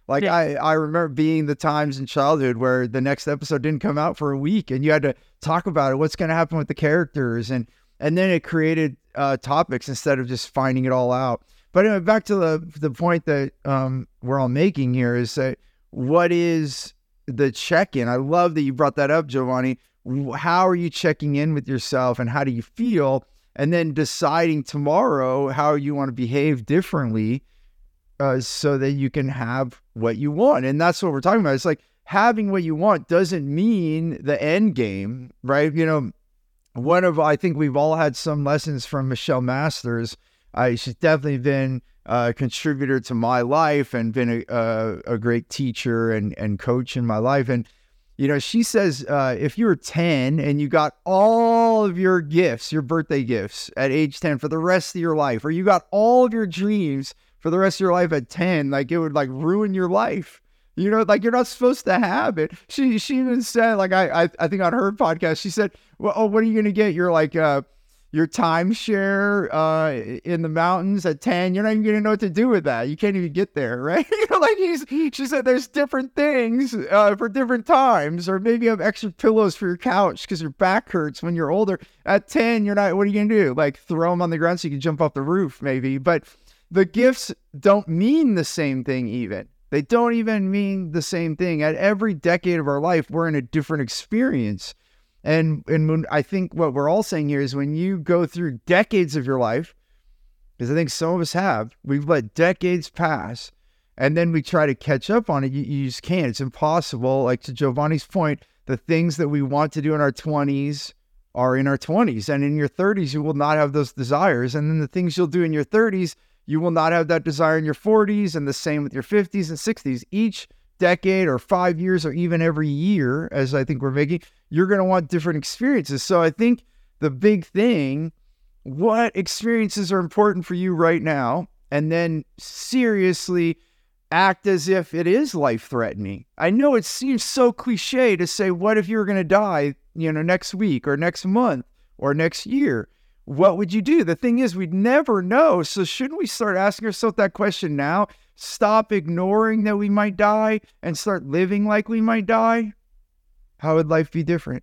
Like Yeah. I, I remember being the times in childhood where the next episode didn't come out for a week and you had to talk about it. What's going to happen with the characters? And, and then it created uh, topics instead of just finding it all out. But anyway, back to the, the point that um, we're all making here is that what is the check-in? I love that you brought that up, Giovanni. How are you checking in with yourself and how do you feel? And then deciding tomorrow how you want to behave differently uh, so that you can have what you want. And that's what we're talking about. It's like having what you want doesn't mean the end game, right? You know, one of, I think we've all had some lessons from Michelle Masters. Uh, she's definitely been a contributor to my life and been a, a, a great teacher and, and coach in my life. And, you know, she says, uh, if you were ten and you got all of your gifts, your birthday gifts at age ten for the rest of your life, or you got all of your dreams for the rest of your life at ten, like it would like ruin your life. You know, like you're not supposed to have it. She she even said, like I I, I think on her podcast, she said, well, oh, what are you going to get? You're like, uh, your timeshare uh, in the mountains at ten, you're not even going to know what to do with that. You can't even get there, right? You know, like he's, she said there's different things uh, for different times, or maybe you have extra pillows for your couch because your back hurts when you're older. At ten, you're not, what are you going to do? Like throw them on the ground so you can jump off the roof maybe. But the gifts don't mean the same thing even. They don't even mean the same thing. At every decade of our life, we're in a different experience. And and when, I think what we're all saying here is when you go through decades of your life, because I think some of us have, we've let decades pass, and then we try to catch up on it. You, you just can't. It's impossible. Like to Giovanni's point, the things that we want to do in our twenties are in our twenties. And in your thirties, you will not have those desires. And then the things you'll do in your thirties, you will not have that desire in your forties, and the same with your fifties and sixties. Each decade or five years or even every year, as I think we're making, you're going to want different experiences. So I think the big thing, what experiences are important for you right now? And then seriously act as if it is life-threatening. I know it seems so cliche to say, what if you were going to die, you know, next week or next month or next year? What would you do? The thing is, we'd never know. So shouldn't we start asking ourselves that question now? Stop ignoring that we might die and start living like we might die? How would life be different?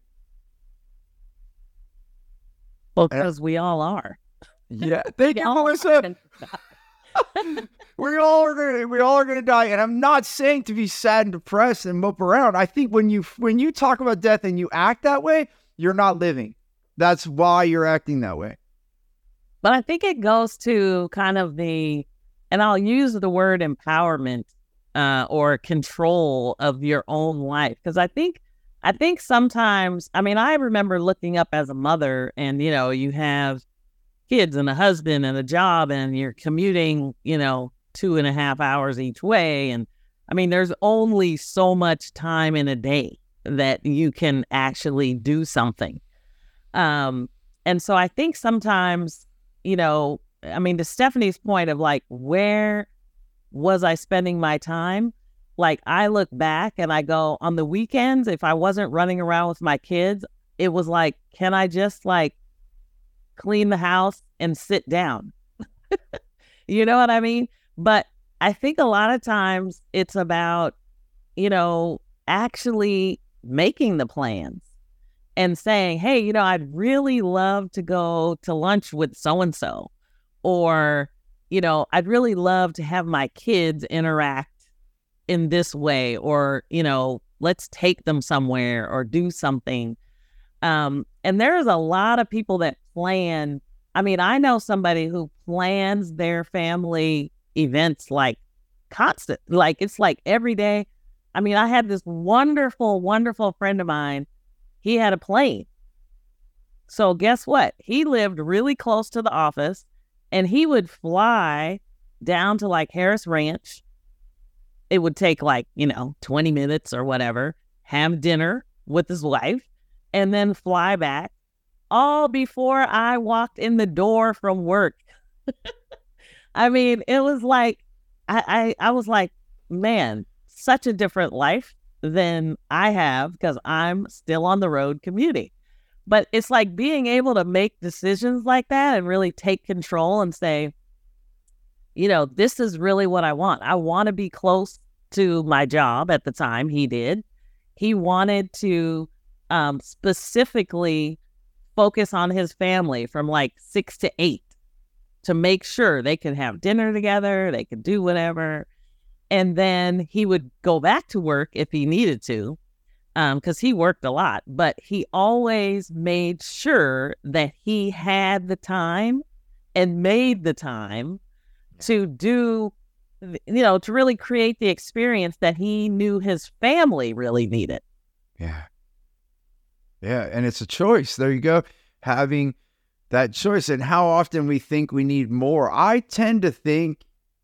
Well, because we all are. Yeah. Thank you, Melissa. We all are gonna, we all are gonna die. And I'm not saying to be sad and depressed and mope around. I think when you when you talk about death and you act that way, you're not living. That's why you're acting that way. But I think it goes to kind of the, and I'll use the word empowerment uh, or control of your own life. Because I think, I think sometimes, I mean, I remember looking up as a mother and, you know, you have kids and a husband and a job and you're commuting, you know, two and a half hours each way. And I mean, there's only so much time in a day that you can actually do something. Um, and so I think sometimes, you know, I mean, to Stephanie's point of like, where was I spending my time? Like, I look back and I go, on the weekends, if I wasn't running around with my kids, it was like, can I just like clean the house and sit down? You know what I mean? But I think a lot of times it's about, you know, actually making the plans. And saying, hey, you know, I'd really love to go to lunch with so-and-so. Or, you know, I'd really love to have my kids interact in this way. Or, you know, let's take them somewhere or do something. Um, and there's a lot of people that plan. I mean, I know somebody who plans their family events like constant. Like, it's like every day. I mean, I had this wonderful, wonderful friend of mine. He had a plane. So guess what? He lived really close to the office and he would fly down to like Harris Ranch. It would take like, you know, twenty minutes or whatever, have dinner with his wife and then fly back all before I walked in the door from work. I mean, it was like, I, I, I was like, man, such a different life than I have because I'm still on the road commuting. But it's like being able to make decisions like that and really take control and say, you know, this is really what I want. I want to be close to my job at the time. He did. He wanted to um, specifically focus on his family from like six to eight to make sure they could have dinner together, they could do whatever. And then he would go back to work if he needed to, because um, he worked a lot. But he always made sure that he had the time and made the time to do, you know, to really create the experience that he knew his family really needed. Yeah. Yeah. And it's a choice. There you go. Having that choice, and how often we think we need more. I tend to think,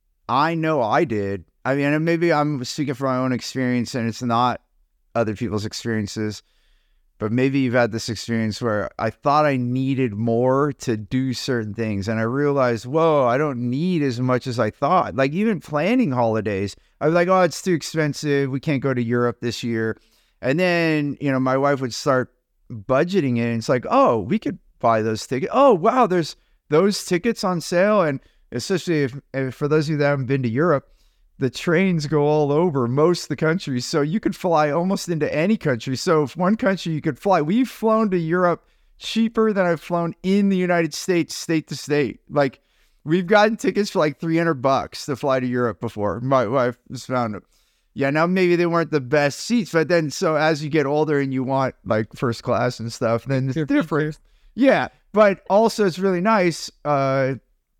I know I did. I mean, and maybe I'm speaking from my own experience and it's not other people's experiences, but maybe you've had this experience where I thought I needed more to do certain things. And I realized, whoa, I don't need as much as I thought. Like even planning holidays, I was like, oh, it's too expensive. We can't go to Europe this year. And then, you know, my wife would start budgeting it. And it's like, oh, we could buy those tickets. Oh, wow, there's those tickets on sale. And especially if, if for those of you that haven't been to Europe, the trains go all over most of the countries. So you could fly almost into any country. So if one country you could fly, we've flown to Europe cheaper than I've flown in the United States, state to state. Like we've gotten tickets for like three hundred bucks to fly to Europe before. My wife has found it. Yeah, now maybe they weren't the best seats, but then so as you get older and you want like first class and stuff, then it's different. Yeah, but also it's really nice uh,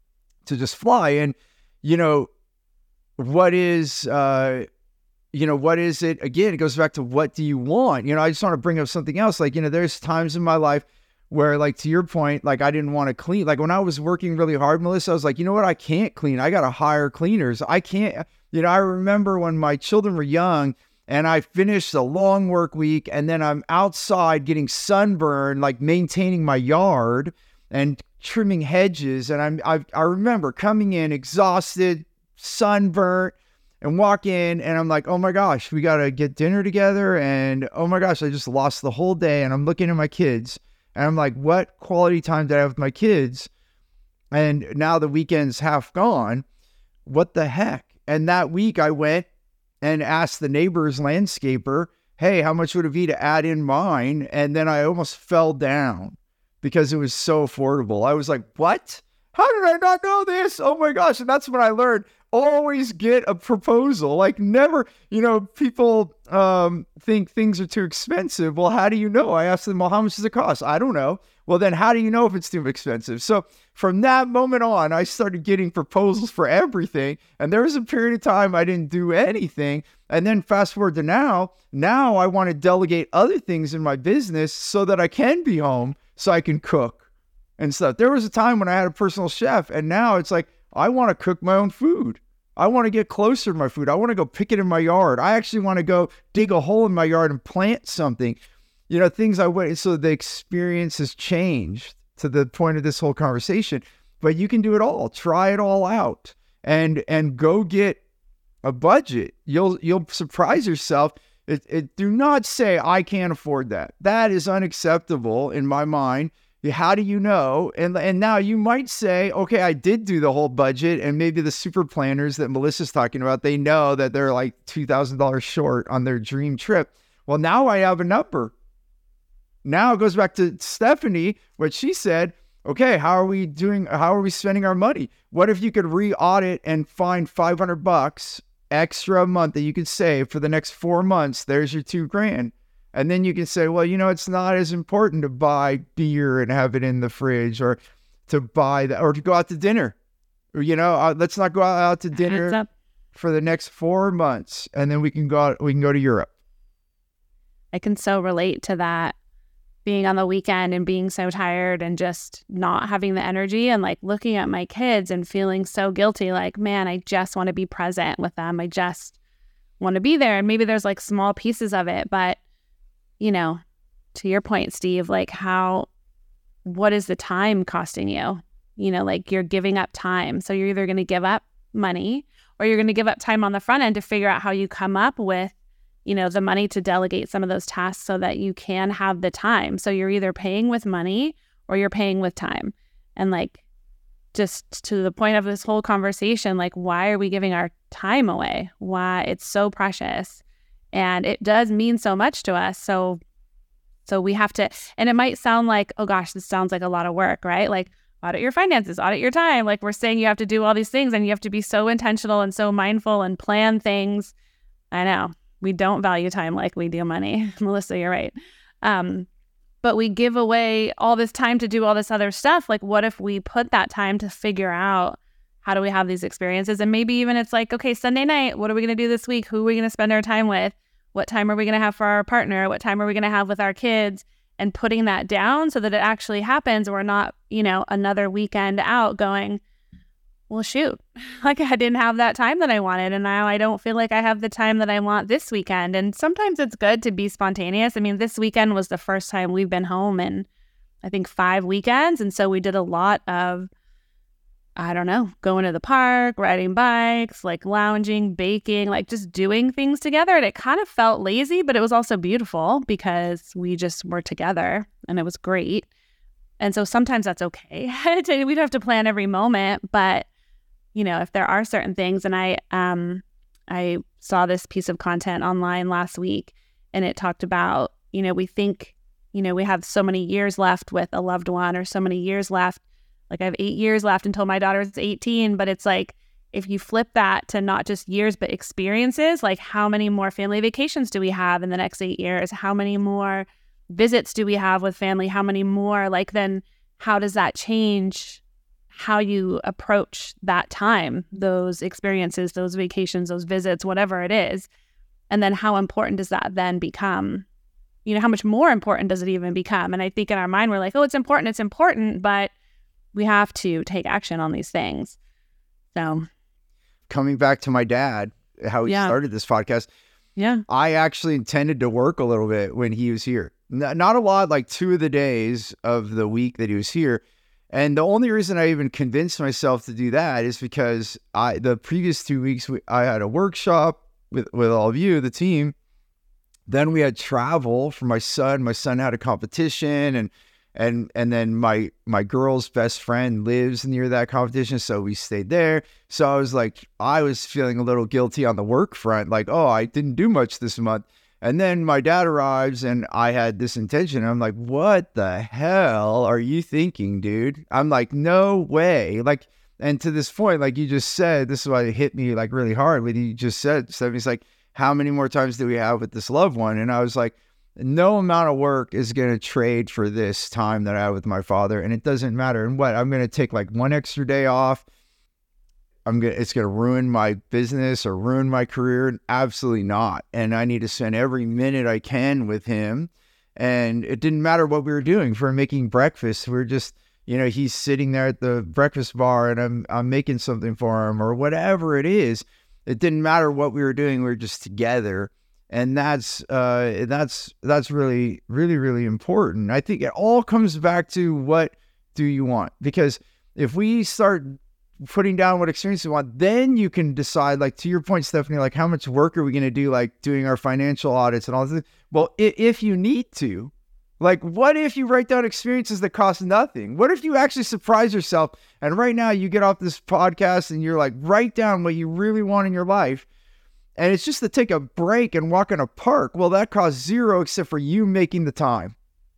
to just fly. And, you know, what is, uh, you know, what is it? Again, it goes back to what do you want? You know, I just want to bring up something else. Like, you know, there's times in my life where, like, to your point, like I didn't want to clean. Like when I was working really hard, Melissa, I was like, you know what? I can't clean. I got to hire cleaners. I can't. You know, I remember when my children were young and I finished a long work week and then I'm outside getting sunburned, like maintaining my yard and trimming hedges. And I'm, I, I remember coming in exhausted, sunburnt, and walk in and I'm like, oh my gosh, we got to get dinner together. And oh my gosh, I just lost the whole day. And I'm looking at my kids and I'm like, what quality time did I have with my kids? And now the weekend's half gone. What the heck? And that week I went and asked the neighbor's landscaper, hey, how much would it be to add in mine? And then I almost fell down because it was so affordable. I was like, what? How did I not know this? Oh my gosh. And that's when I learned, always get a proposal. Like never, you know, people um, think things are too expensive. Well, how do you know? I asked them, well, how much does it cost? I don't know. Well, then how do you know if it's too expensive? So from that moment on, I started getting proposals for everything. And there was a period of time I didn't do anything. And then fast forward to now, now I want to delegate other things in my business so that I can be home so I can cook and stuff. There was a time when I had a personal chef and now it's like, I want to cook my own food. I want to get closer to my food. I want to go pick it in my yard. I actually want to go dig a hole in my yard and plant something. You know, things I went, so the experience has changed to the point of this whole conversation, but you can do it all. Try it all out and, and go get a budget. You'll, you'll surprise yourself. It, it, do not say, I can't afford that. That is unacceptable in my mind. How do you know? And, and now you might say, okay, I did do the whole budget and maybe the super planners that Melissa's talking about, they know that they're like two thousand dollars short on their dream trip. Well, now I have a number. Now it goes back to Stephanie, what she said, okay, how are we doing? How are we spending our money? What if you could re-audit and find five hundred bucks extra a month that you could save for the next four months? There's your two grand. And then you can say, well, you know, it's not as important to buy beer and have it in the fridge or to buy that or to go out to dinner. Or, you know, uh, let's not go out to dinner for the next four months. And then we can go out, we can go to Europe. I can so relate to that, being on the weekend and being so tired and just not having the energy and like looking at my kids and feeling so guilty. Like, man, I just want to be present with them. I just want to be there. And maybe there's like small pieces of it, but you know, to your point, Steve, like how, what is the time costing you? You know, like you're giving up time. So you're either going to give up money or you're going to give up time on the front end to figure out how you come up with, you know, the money to delegate some of those tasks so that you can have the time. So you're either paying with money or you're paying with time. And like, just to the point of this whole conversation, like, why are we giving our time away? Why? It's so precious, and it does mean so much to us. So, so we have to, and it might sound like, oh gosh, this sounds like a lot of work, right? Like, audit your finances, audit your time. Like, we're saying you have to do all these things, and you have to be so intentional and so mindful and plan things. I know we don't value time like we do money. Melissa, you're right. Um, but we give away all this time to do all this other stuff. Like, what if we put that time to figure out how do we have these experiences? And maybe even it's like, okay, Sunday night, what are we going to do this week? Who are we going to spend our time with? What time are we going to have for our partner? What time are we going to have with our kids? And putting that down so that it actually happens. We're not, you know, another weekend out going, well, shoot, like I didn't have that time that I wanted. And now I don't feel like I have the time that I want this weekend. And sometimes it's good to be spontaneous. I mean, this weekend was the first time we've been home in, I think, five weekends. And so we did a lot of, I don't know, going to the park, riding bikes, like lounging, baking, like just doing things together. And it kind of felt lazy, but it was also beautiful because we just were together and it was great. And so sometimes that's okay. We don't have to plan every moment, but you know, if there are certain things, and I um I saw this piece of content online last week, and it talked about, you know, we think, you know, we have so many years left with a loved one, or so many years left. Like, I have eight years left until my daughter's eighteen, but it's like, if you flip that to not just years, but experiences, like how many more family vacations do we have in the next eight years? How many more visits do we have with family? How many more? Like, then how does that change how you approach that time, those experiences, those vacations, those visits, whatever it is? And then how important does that then become? You know, how much more important does it even become? And I think in our mind, we're like, oh, it's important, it's important, but we have to take action on these things. So coming back to my dad, how he Yeah. started this podcast, yeah, I actually intended to work a little bit when he was here. N- Not a lot, like two of the days of the week that he was here. And the only reason I even convinced myself to do that is because I the previous two weeks, we, I had a workshop with, with all of you, the team. Then we had travel for my son. My son had a competition, and and and then my my girl's best friend lives near that competition, so we stayed there. So I was like, I was feeling a little guilty on the work front, like, oh, I didn't do much this month. And then my dad arrives, and I had this intention. I'm like, what the hell are you thinking, dude? I'm like, no way. Like, and to this point, like you just said, this is why it hit me like really hard. When you just said, Stephanie's like, how many more times do we have with this loved one? And I was like, no amount of work is going to trade for this time that I have with my father. And it doesn't matter. And what, I'm going to take like one extra day off. I'm gonna, it's going to ruin my business or ruin my career. Absolutely not. And I need to spend every minute I can with him. And it didn't matter what we were doing. If we're making breakfast, we're just, you know, he's sitting there at the breakfast bar, and I'm, I'm making something for him, or whatever it is. It didn't matter what we were doing. We were just together. And that's, uh, that's, that's really, really, really important. I think it all comes back to, what do you want? Because if we start putting down what experience you want, then you can decide, like, to your point, Stephanie, like, how much work are we going to do, like doing our financial audits and all this? Well, if, if you need to, like, what if you write down experiences that cost nothing? What if you actually surprise yourself? And right now you get off this podcast and you're like, write down what you really want in your life. And it's just to take a break and walk in a park. Well, that costs zero except for you making the time.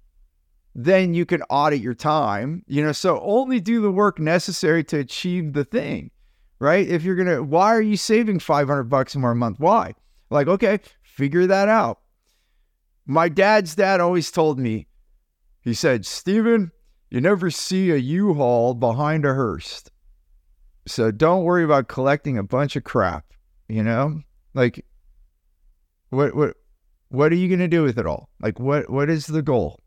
Then you can audit your time, you know, so only do the work necessary to achieve the thing, right? If you're going to, why are you saving five hundred bucks more a month? Why? Like, okay, figure that out. My dad's dad always told me, he said, Stephen, you never see a U-Haul behind a hearse. So don't worry about collecting a bunch of crap, you know? Like, what, what, what are you going to do with it all? Like, what, what is the goal?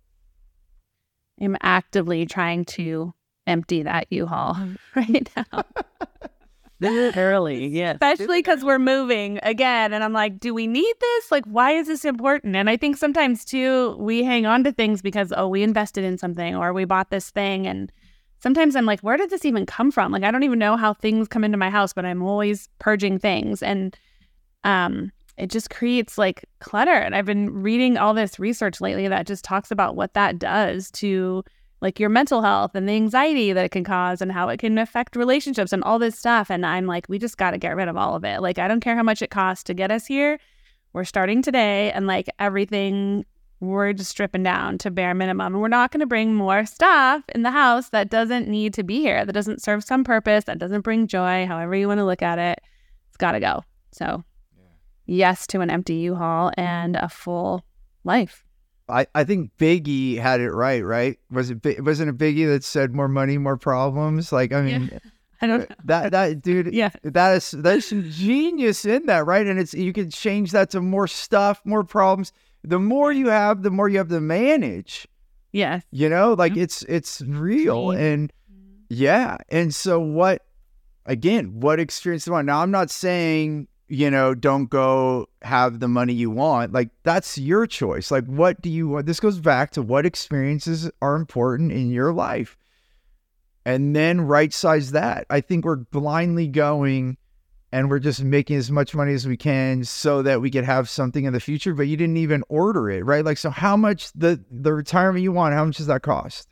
I'm actively trying to empty that U-Haul right now. Literally, yes. Especially because we're moving again. And I'm like, do we need this? Like, why is this important? And I think sometimes, too, we hang on to things because, oh, we invested in something or we bought this thing. And sometimes I'm like, where did this even come from? Like, I don't even know how things come into my house, but I'm always purging things. And um, it just creates like clutter. And I've been reading all this research lately that just talks about what that does to like your mental health and the anxiety that it can cause and how it can affect relationships and all this stuff. And I'm like, we just got to get rid of all of it. Like, I don't care how much it costs to get us here. We're starting today, and like everything, we're just stripping down to bare minimum. And we're not going to bring more stuff in the house that doesn't need to be here, that doesn't serve some purpose, that doesn't bring joy, however you want to look at it. It's got to go. So yeah. Yes to an empty U-Haul and a full life. I, I think Biggie had it right, right? Was it wasn't it Biggie that said more money, more problems? Like, I mean, yeah. I don't know. That that dude, yeah, that is there's some genius in that, right? And it's you can change that to more stuff, more problems. The more you have, the more you have to manage. Yes. You know, like mm-hmm. it's it's real. And yeah. And so what again, what experience do you want? Now I'm not saying, you know, don't go have the money you want. Like, that's your choice. Like, what do you want? This goes back to what experiences are important in your life. And then right size that. I think we're blindly going and we're just making as much money as we can so that we could have something in the future, but you didn't even order it, right? Like, so how much the, the retirement you want, how much does that cost?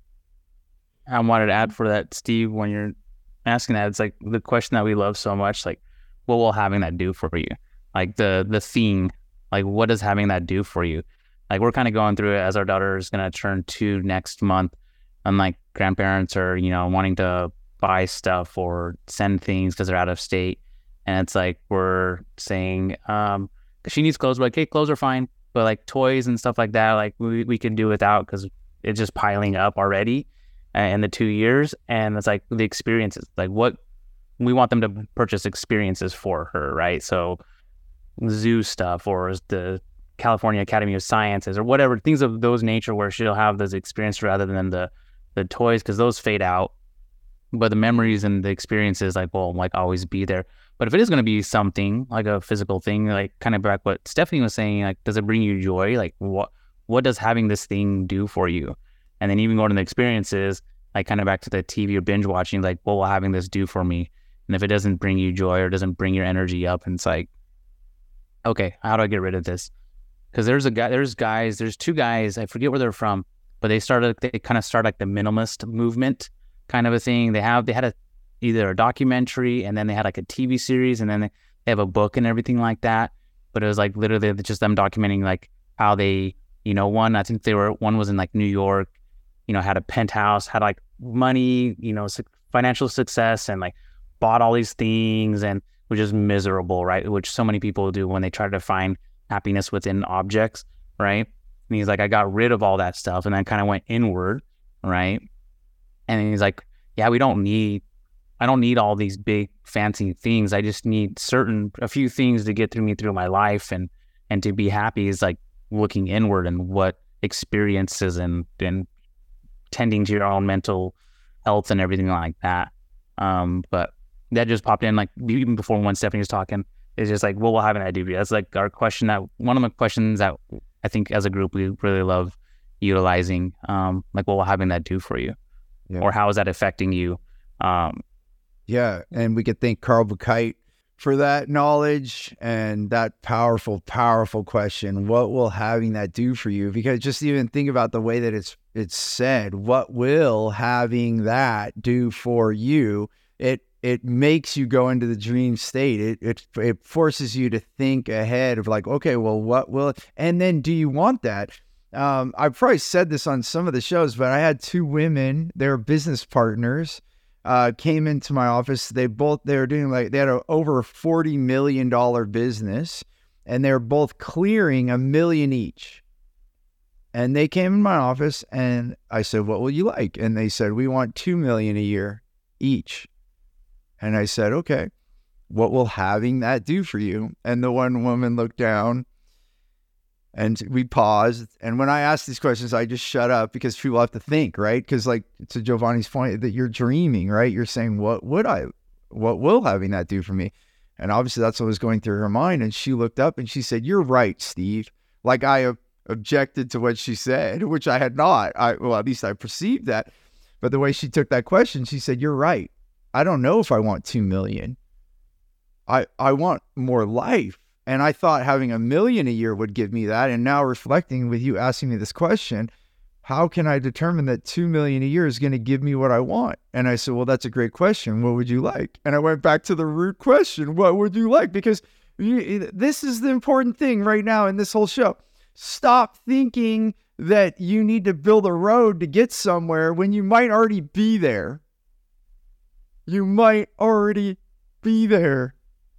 I wanted to add for that, Steve, when you're asking that, it's like the question that we love so much, like, what will having that do for you? Like the the thing, like what does having that do for you? Like we're kind of going through it as our daughter is going to turn two next month, and like grandparents are, you know, wanting to buy stuff or send things because they're out of state. And it's like we're saying, um, she needs clothes, but like, hey, clothes are fine. But like toys and stuff like that, like we, we can do without because it's just piling up already in the two years. And it's like the experiences, like what we want them to purchase experiences for her, right? So zoo stuff or the California Academy of Sciences or whatever, things of those nature where she'll have those experiences rather than the, the toys because those fade out. But the memories and the experiences like will like always be there. But if it is going to be something like a physical thing, like kind of back what Stephanie was saying, like, does it bring you joy? Like what, what does having this thing do for you? And then even going to the experiences, like kind of back to the T V or binge watching, like what will having this do for me? And if it doesn't bring you joy or doesn't bring your energy up, and it's like, okay, how do I get rid of this? Because there's a guy, there's guys, there's two guys, I forget where they're from, but they started, they kind of started like the minimalist movement kind of a thing. They have, they had a, either a documentary and then they had like a T V series and then they, they have a book and everything like that. But it was like literally just them documenting like how they, you know, one, I think they were, one was in like New York, you know, had a penthouse, had like money, you know, su- financial success and like bought all these things and was just miserable, right? Which so many people do when they try to find happiness within objects, right? And he's like, I got rid of all that stuff and then kind of went inward, right? And he's like, yeah, we don't need, I don't need all these big fancy things. I just need certain, a few things to get through me through my life and, and to be happy is like looking inward and what experiences and, and tending to your own mental health and everything like that. Um, but that just popped in like even before when Stephanie was talking, it's just like, what will having that do for you? That's like our question that one of the questions that I think as a group, we really love utilizing, um, like what will having that do for you? Yeah. Or how is that affecting you? Um, yeah. And we could thank Carl Buchheit for that knowledge and that powerful, powerful question. What will having that do for you? Because just even think about the way that it's, it's said, what will having that do for you? It, it makes you go into the dream state. It, it, it forces you to think ahead of like, okay, well, what will, and then do you want that? Um, I've probably said this on some of the shows, but I had two women, they were business partners, uh, came into my office. They both, they were doing like, they had a, over a forty million dollars business and they were both clearing a million each. And they came in my office and I said, what will you like? And they said, we want two million a year each. And I said, okay, what will having that do for you? And the one woman looked down and we paused. And when I asked these questions, I just shut up because people have to think, right? Because like to Giovanni's point that you're dreaming, right? You're saying, what would I, what will having that do for me? And obviously that's what was going through her mind. And she looked up and she said, you're right, Steve. Like I uh, objected to what she said, which I had not. I, well, at least I perceived that. But the way she took that question, she said, you're right. I don't know if I want two million. I, I want more life. And I thought having a million a year would give me that. And now reflecting with you asking me this question, how can I determine that two million a year is going to give me what I want? And I said, well, that's a great question. What would you like? And I went back to the root question. What would you like? Because you, this is the important thing right now in this whole show. Stop thinking that you need to build a road to get somewhere when you might already be there. You might already be there.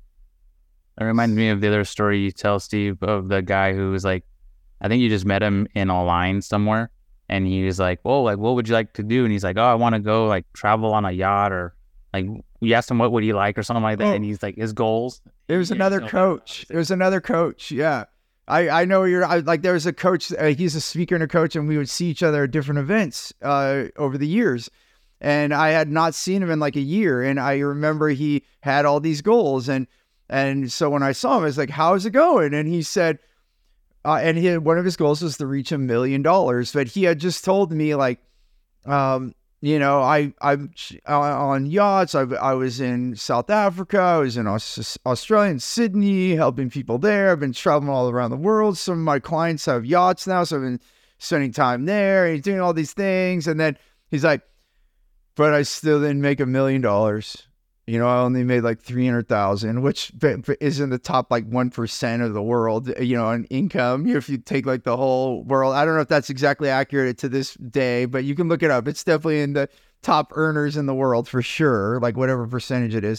It reminds me of the other story you tell, Steve, of the guy who was like, I think you just met him in a line somewhere. And he was like, "Whoa, like, what would you like to do?" And he's like, "Oh, I want to go like travel on a yacht," or like we asked him what would he like or something like that. Oh. And he's like, his goals. There's another coach. There's another coach. Yeah. I, I know you're I, like, there was a coach. Uh, he's a speaker and a coach, and we would see each other at different events uh, over the years. And I had not seen him in like a year. And I remember he had all these goals. And, and so when I saw him, I was like, how's it going? And he said, Uh, and he had, one of his goals was to reach a million dollars, but he had just told me like, um, you know, I, I'm on yachts. I, I was in South Africa. I was in Aus- Australia, in Sydney, helping people there. I've been traveling all around the world. Some of my clients have yachts now, so I've been spending time there. And he's doing all these things. And then he's like, but I still didn't make a million dollars. You know, I only made like three hundred thousand, which is in the top like one percent of the world, you know, on income. If you take like the whole world, I don't know if that's exactly accurate to this day, but you can look it up. It's definitely in the top earners in the world for sure, like whatever percentage it is.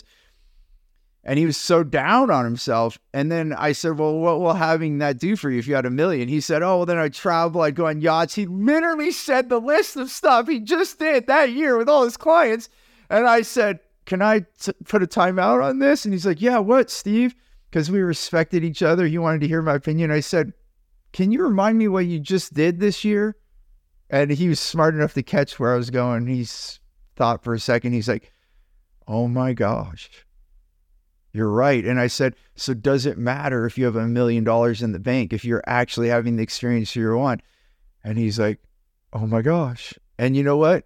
And he was so down on himself. And then I said, well, what will having that do for you if you had a million? He said, oh, well, then I'd travel, I'd go on yachts. He literally said the list of stuff he just did that year with all his clients. And I said, can I t- put a timeout on this? And he's like, yeah, what, Steve? Because we respected each other. He wanted to hear my opinion. I said, can you remind me what you just did this year? And he was smart enough to catch where I was going. He's thought for a second. He's like, oh my gosh, you're right. And I said, so does it matter if you have a million dollars in the bank, if you're actually having the experience you want? And he's like, oh my gosh. And you know what?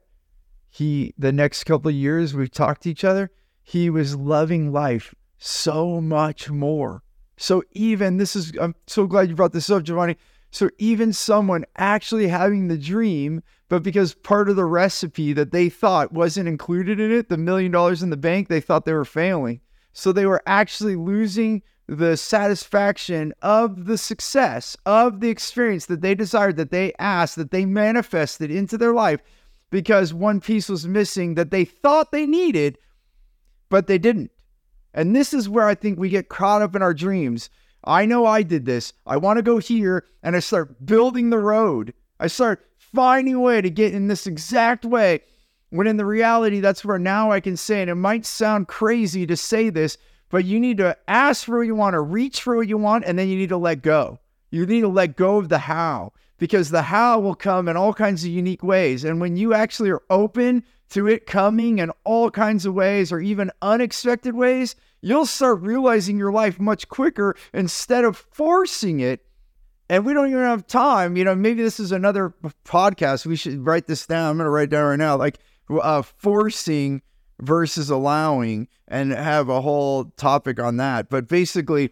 He, the next couple of years we've talked to each other, he was loving life so much more. So even, this is, I'm so glad you brought this up, Giovanni. So even someone actually having the dream, but because part of the recipe that they thought wasn't included in it, the million dollars in the bank, they thought they were failing. So they were actually losing the satisfaction of the success, of the experience that they desired, that they asked, that they manifested into their life, because one piece was missing that they thought they needed, but they didn't. And this is where I think we get caught up in our dreams. I know I did this. I want to go here, and I start building the road. I start finding a way to get in this exact way, when in the reality, that's where now I can say, and it might sound crazy to say this, but you need to ask for what you want, or reach for what you want, and then you need to let go. You need to let go of the how. Because the how will come in all kinds of unique ways. And when you actually are open to it coming in all kinds of ways, or even unexpected ways, you'll start realizing your life much quicker instead of forcing it. And we don't even have time. You know, maybe this is another podcast. We should write this down. I'm going to write it down right now. Like uh, forcing versus allowing, and have a whole topic on that. But basically,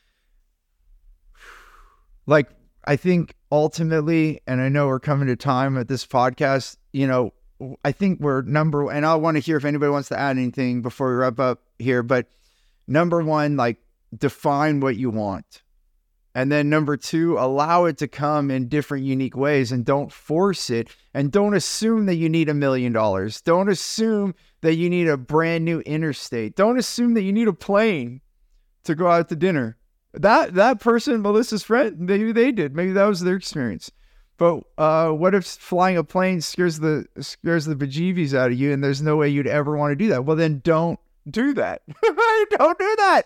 like, I think ultimately, and I know we're coming to time at this podcast, you know, I think we're number, and I want to hear if anybody wants to add anything before we wrap up here, but number one, like, define what you want. And then number two, allow it to come in different unique ways, and don't force it, and don't assume that you need a million dollars. Don't assume that you need a brand new interstate. Don't assume that you need a plane to go out to dinner. That that person, Melissa's friend, maybe they did. Maybe that was their experience. But uh, what if flying a plane scares the scares the bejeebies out of you, and there's no way you'd ever want to do that? Well, then don't do that. Don't do that.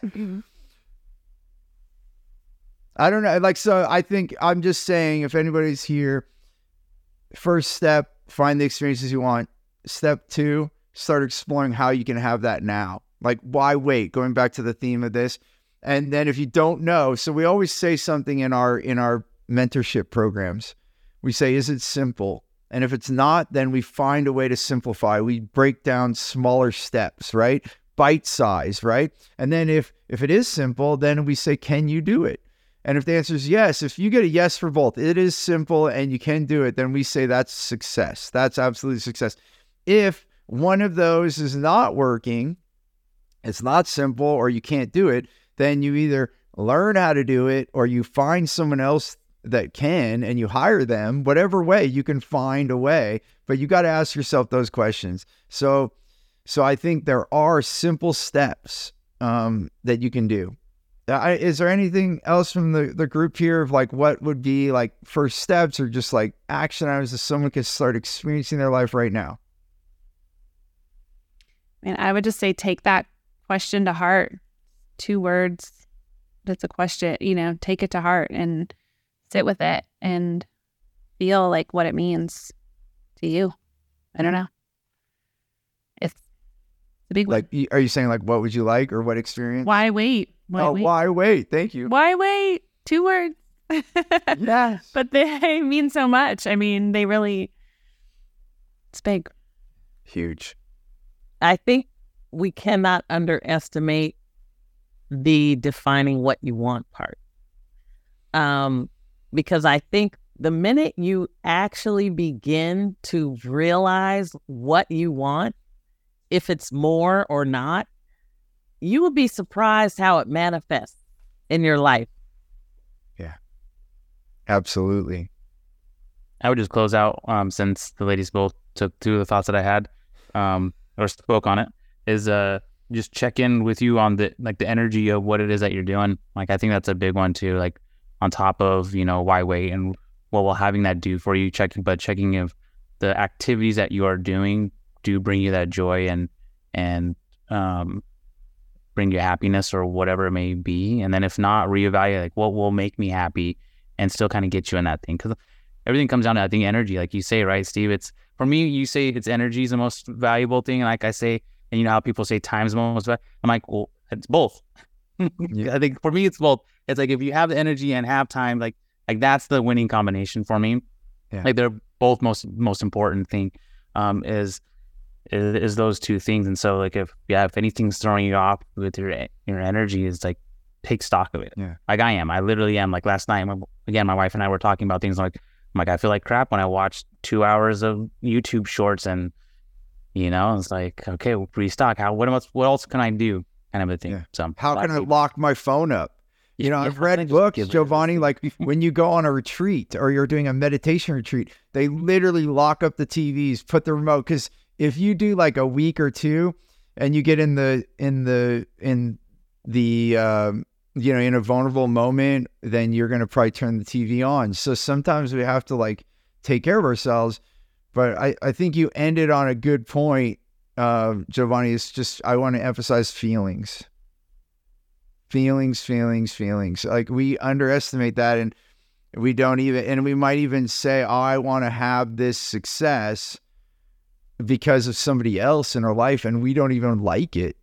I don't know. Like, so I think I'm just saying, if anybody's here, first step, find the experiences you want. Step two, start exploring how you can have that now. Like, why wait? Going back to the theme of this. And then if you don't know, so we always say something in our in our mentorship programs. We say, is it simple? And if it's not, then we find a way to simplify. We break down smaller steps, right? Bite size, right? And then if if it is simple, then we say, can you do it? And if the answer is yes, if you get a yes for both, it is simple and you can do it, then we say that's success. That's absolutely success. If one of those is not working, it's not simple, or you can't do it, then you either learn how to do it or you find someone else that can and you hire them. Whatever way, you can find a way, but you got to ask yourself those questions. So, so I think there are simple steps um, that you can do. I, is there anything else from the, the group here of like what would be like first steps or just like action items that someone could start experiencing their life right now? And I would just say, take that question to heart. Two words. That's a question, you know, take it to heart and sit with it and feel like what it means to you. I don't know. It's a big one. Like, are you saying like, what would you like or what experience? Why wait? Why oh, wait? why wait? Thank you. Why wait? Two words. Yes. But they mean so much. I mean, they really, it's big. Huge. I think we cannot underestimate the defining what you want part. Um, because I think the minute you actually begin to realize what you want, if it's more or not, you will be surprised how it manifests in your life. Yeah, absolutely. I would just close out, um, since the ladies both took two of the thoughts that I had, um, or spoke on it, is uh, just check in with you on the like the energy of what it is that you're doing. Like, I think that's a big one too. Like, on top of, you know, why wait and what will having that do for you, checking, but checking if the activities that you are doing do bring you that joy and and um, bring you happiness or whatever it may be. And then if not, reevaluate like what will make me happy and still kind of get you in that thing. Because everything comes down to, I think, energy, like you say, right, Steve? It's, for me, you say it's energy is the most valuable thing. And like I say, and you know how people say time's the most valuable? I'm like, well, it's both. Yeah. I think for me, it's both. It's like, if you have the energy and have time, like, like that's the winning combination for me. Yeah. Like, they're both most, most important thing um, is, is, is those two things. And so like, if, yeah, if anything's throwing you off with your, your energy, is like, take stock of it. Yeah. Like I am, I literally am. Like last night, again, my wife and I were talking about things like, I'm like, I feel like crap when I watched two hours of YouTube shorts, and you know, it's like, okay, well, restock. How? What else? What else can I do? Kind of a thing. Yeah. So how can I lock my phone up? You know, Yeah, I've read books, Giovanni, like when you go on a retreat or you're doing a meditation retreat, they literally lock up the T Vs, put the remote. Because if you do like a week or two, and you get in the in the in the um, you know, in a vulnerable moment, then you're going to probably turn the T V on. So sometimes we have to like take care of ourselves. But I, I think you ended on a good point, uh, Giovanni. It's just, I want to emphasize feelings. Feelings, feelings, feelings. Like we underestimate that, and we don't even, and we might even say, oh, I want to have this success because of somebody else in our life, and we don't even like it.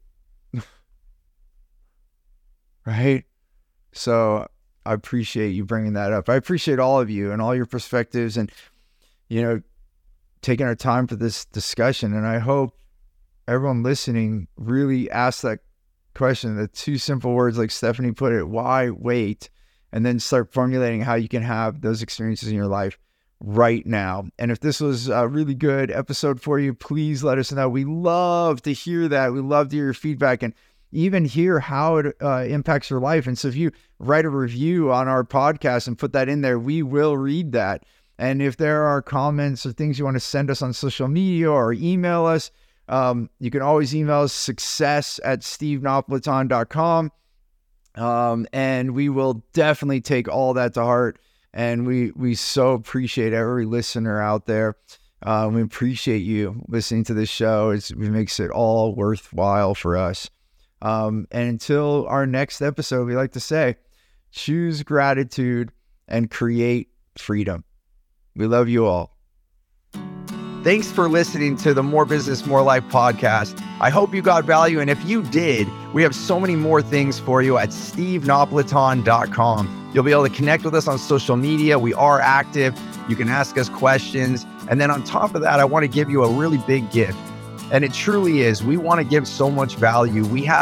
Right? So I appreciate you bringing that up. I appreciate all of you and all your perspectives, and, you know, taking our time for this discussion. And I hope everyone listening really asks that question, the two simple words, like Stephanie put it, why wait? And then start formulating how you can have those experiences in your life right now. And if this was a really good episode for you, please let us know. We love to hear that. We love to hear your feedback and even hear how it uh, impacts your life. And so if you write a review on our podcast and put that in there, we will read that. And if there are comments or things you want to send us on social media or email us, um, you can always email us success at steve napolitan dot com. Um, and we will definitely take all that to heart. And we, we so appreciate every listener out there. Uh, we appreciate you listening to this show. It's, it makes it all worthwhile for us. Um, and until our next episode, we like to say, choose gratitude and create freedom. We love you all. Thanks for listening to the More Business, More Life podcast. I hope you got value. And if you did, we have so many more things for you at steve napolitan dot com. You'll be able to connect with us on social media. We are active. You can ask us questions. And then on top of that, I want to give you a really big gift. And it truly is. We want to give so much value. We have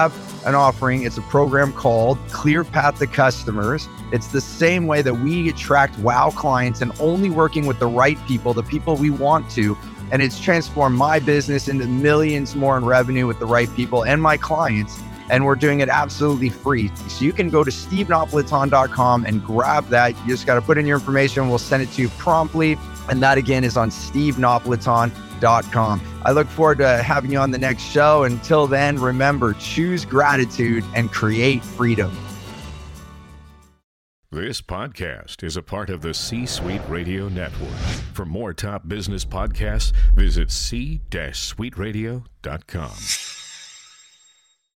an offering. It's a program called Clear Path to Customers. It's the same way that we attract wow clients and only working with the right people, the people we want to. And it's transformed my business into millions more in revenue with the right people and my clients. And we're doing it absolutely free. So you can go to steve napolitan dot com and grab that. You just got to put in your information. We'll send it to you promptly. And that again is on steve napolitan dot com. I look forward to having you on the next show. Until then, remember, choose gratitude and create freedom. This podcast is a part of the C-Suite Radio Network. For more top business podcasts, visit c suite radio dot com.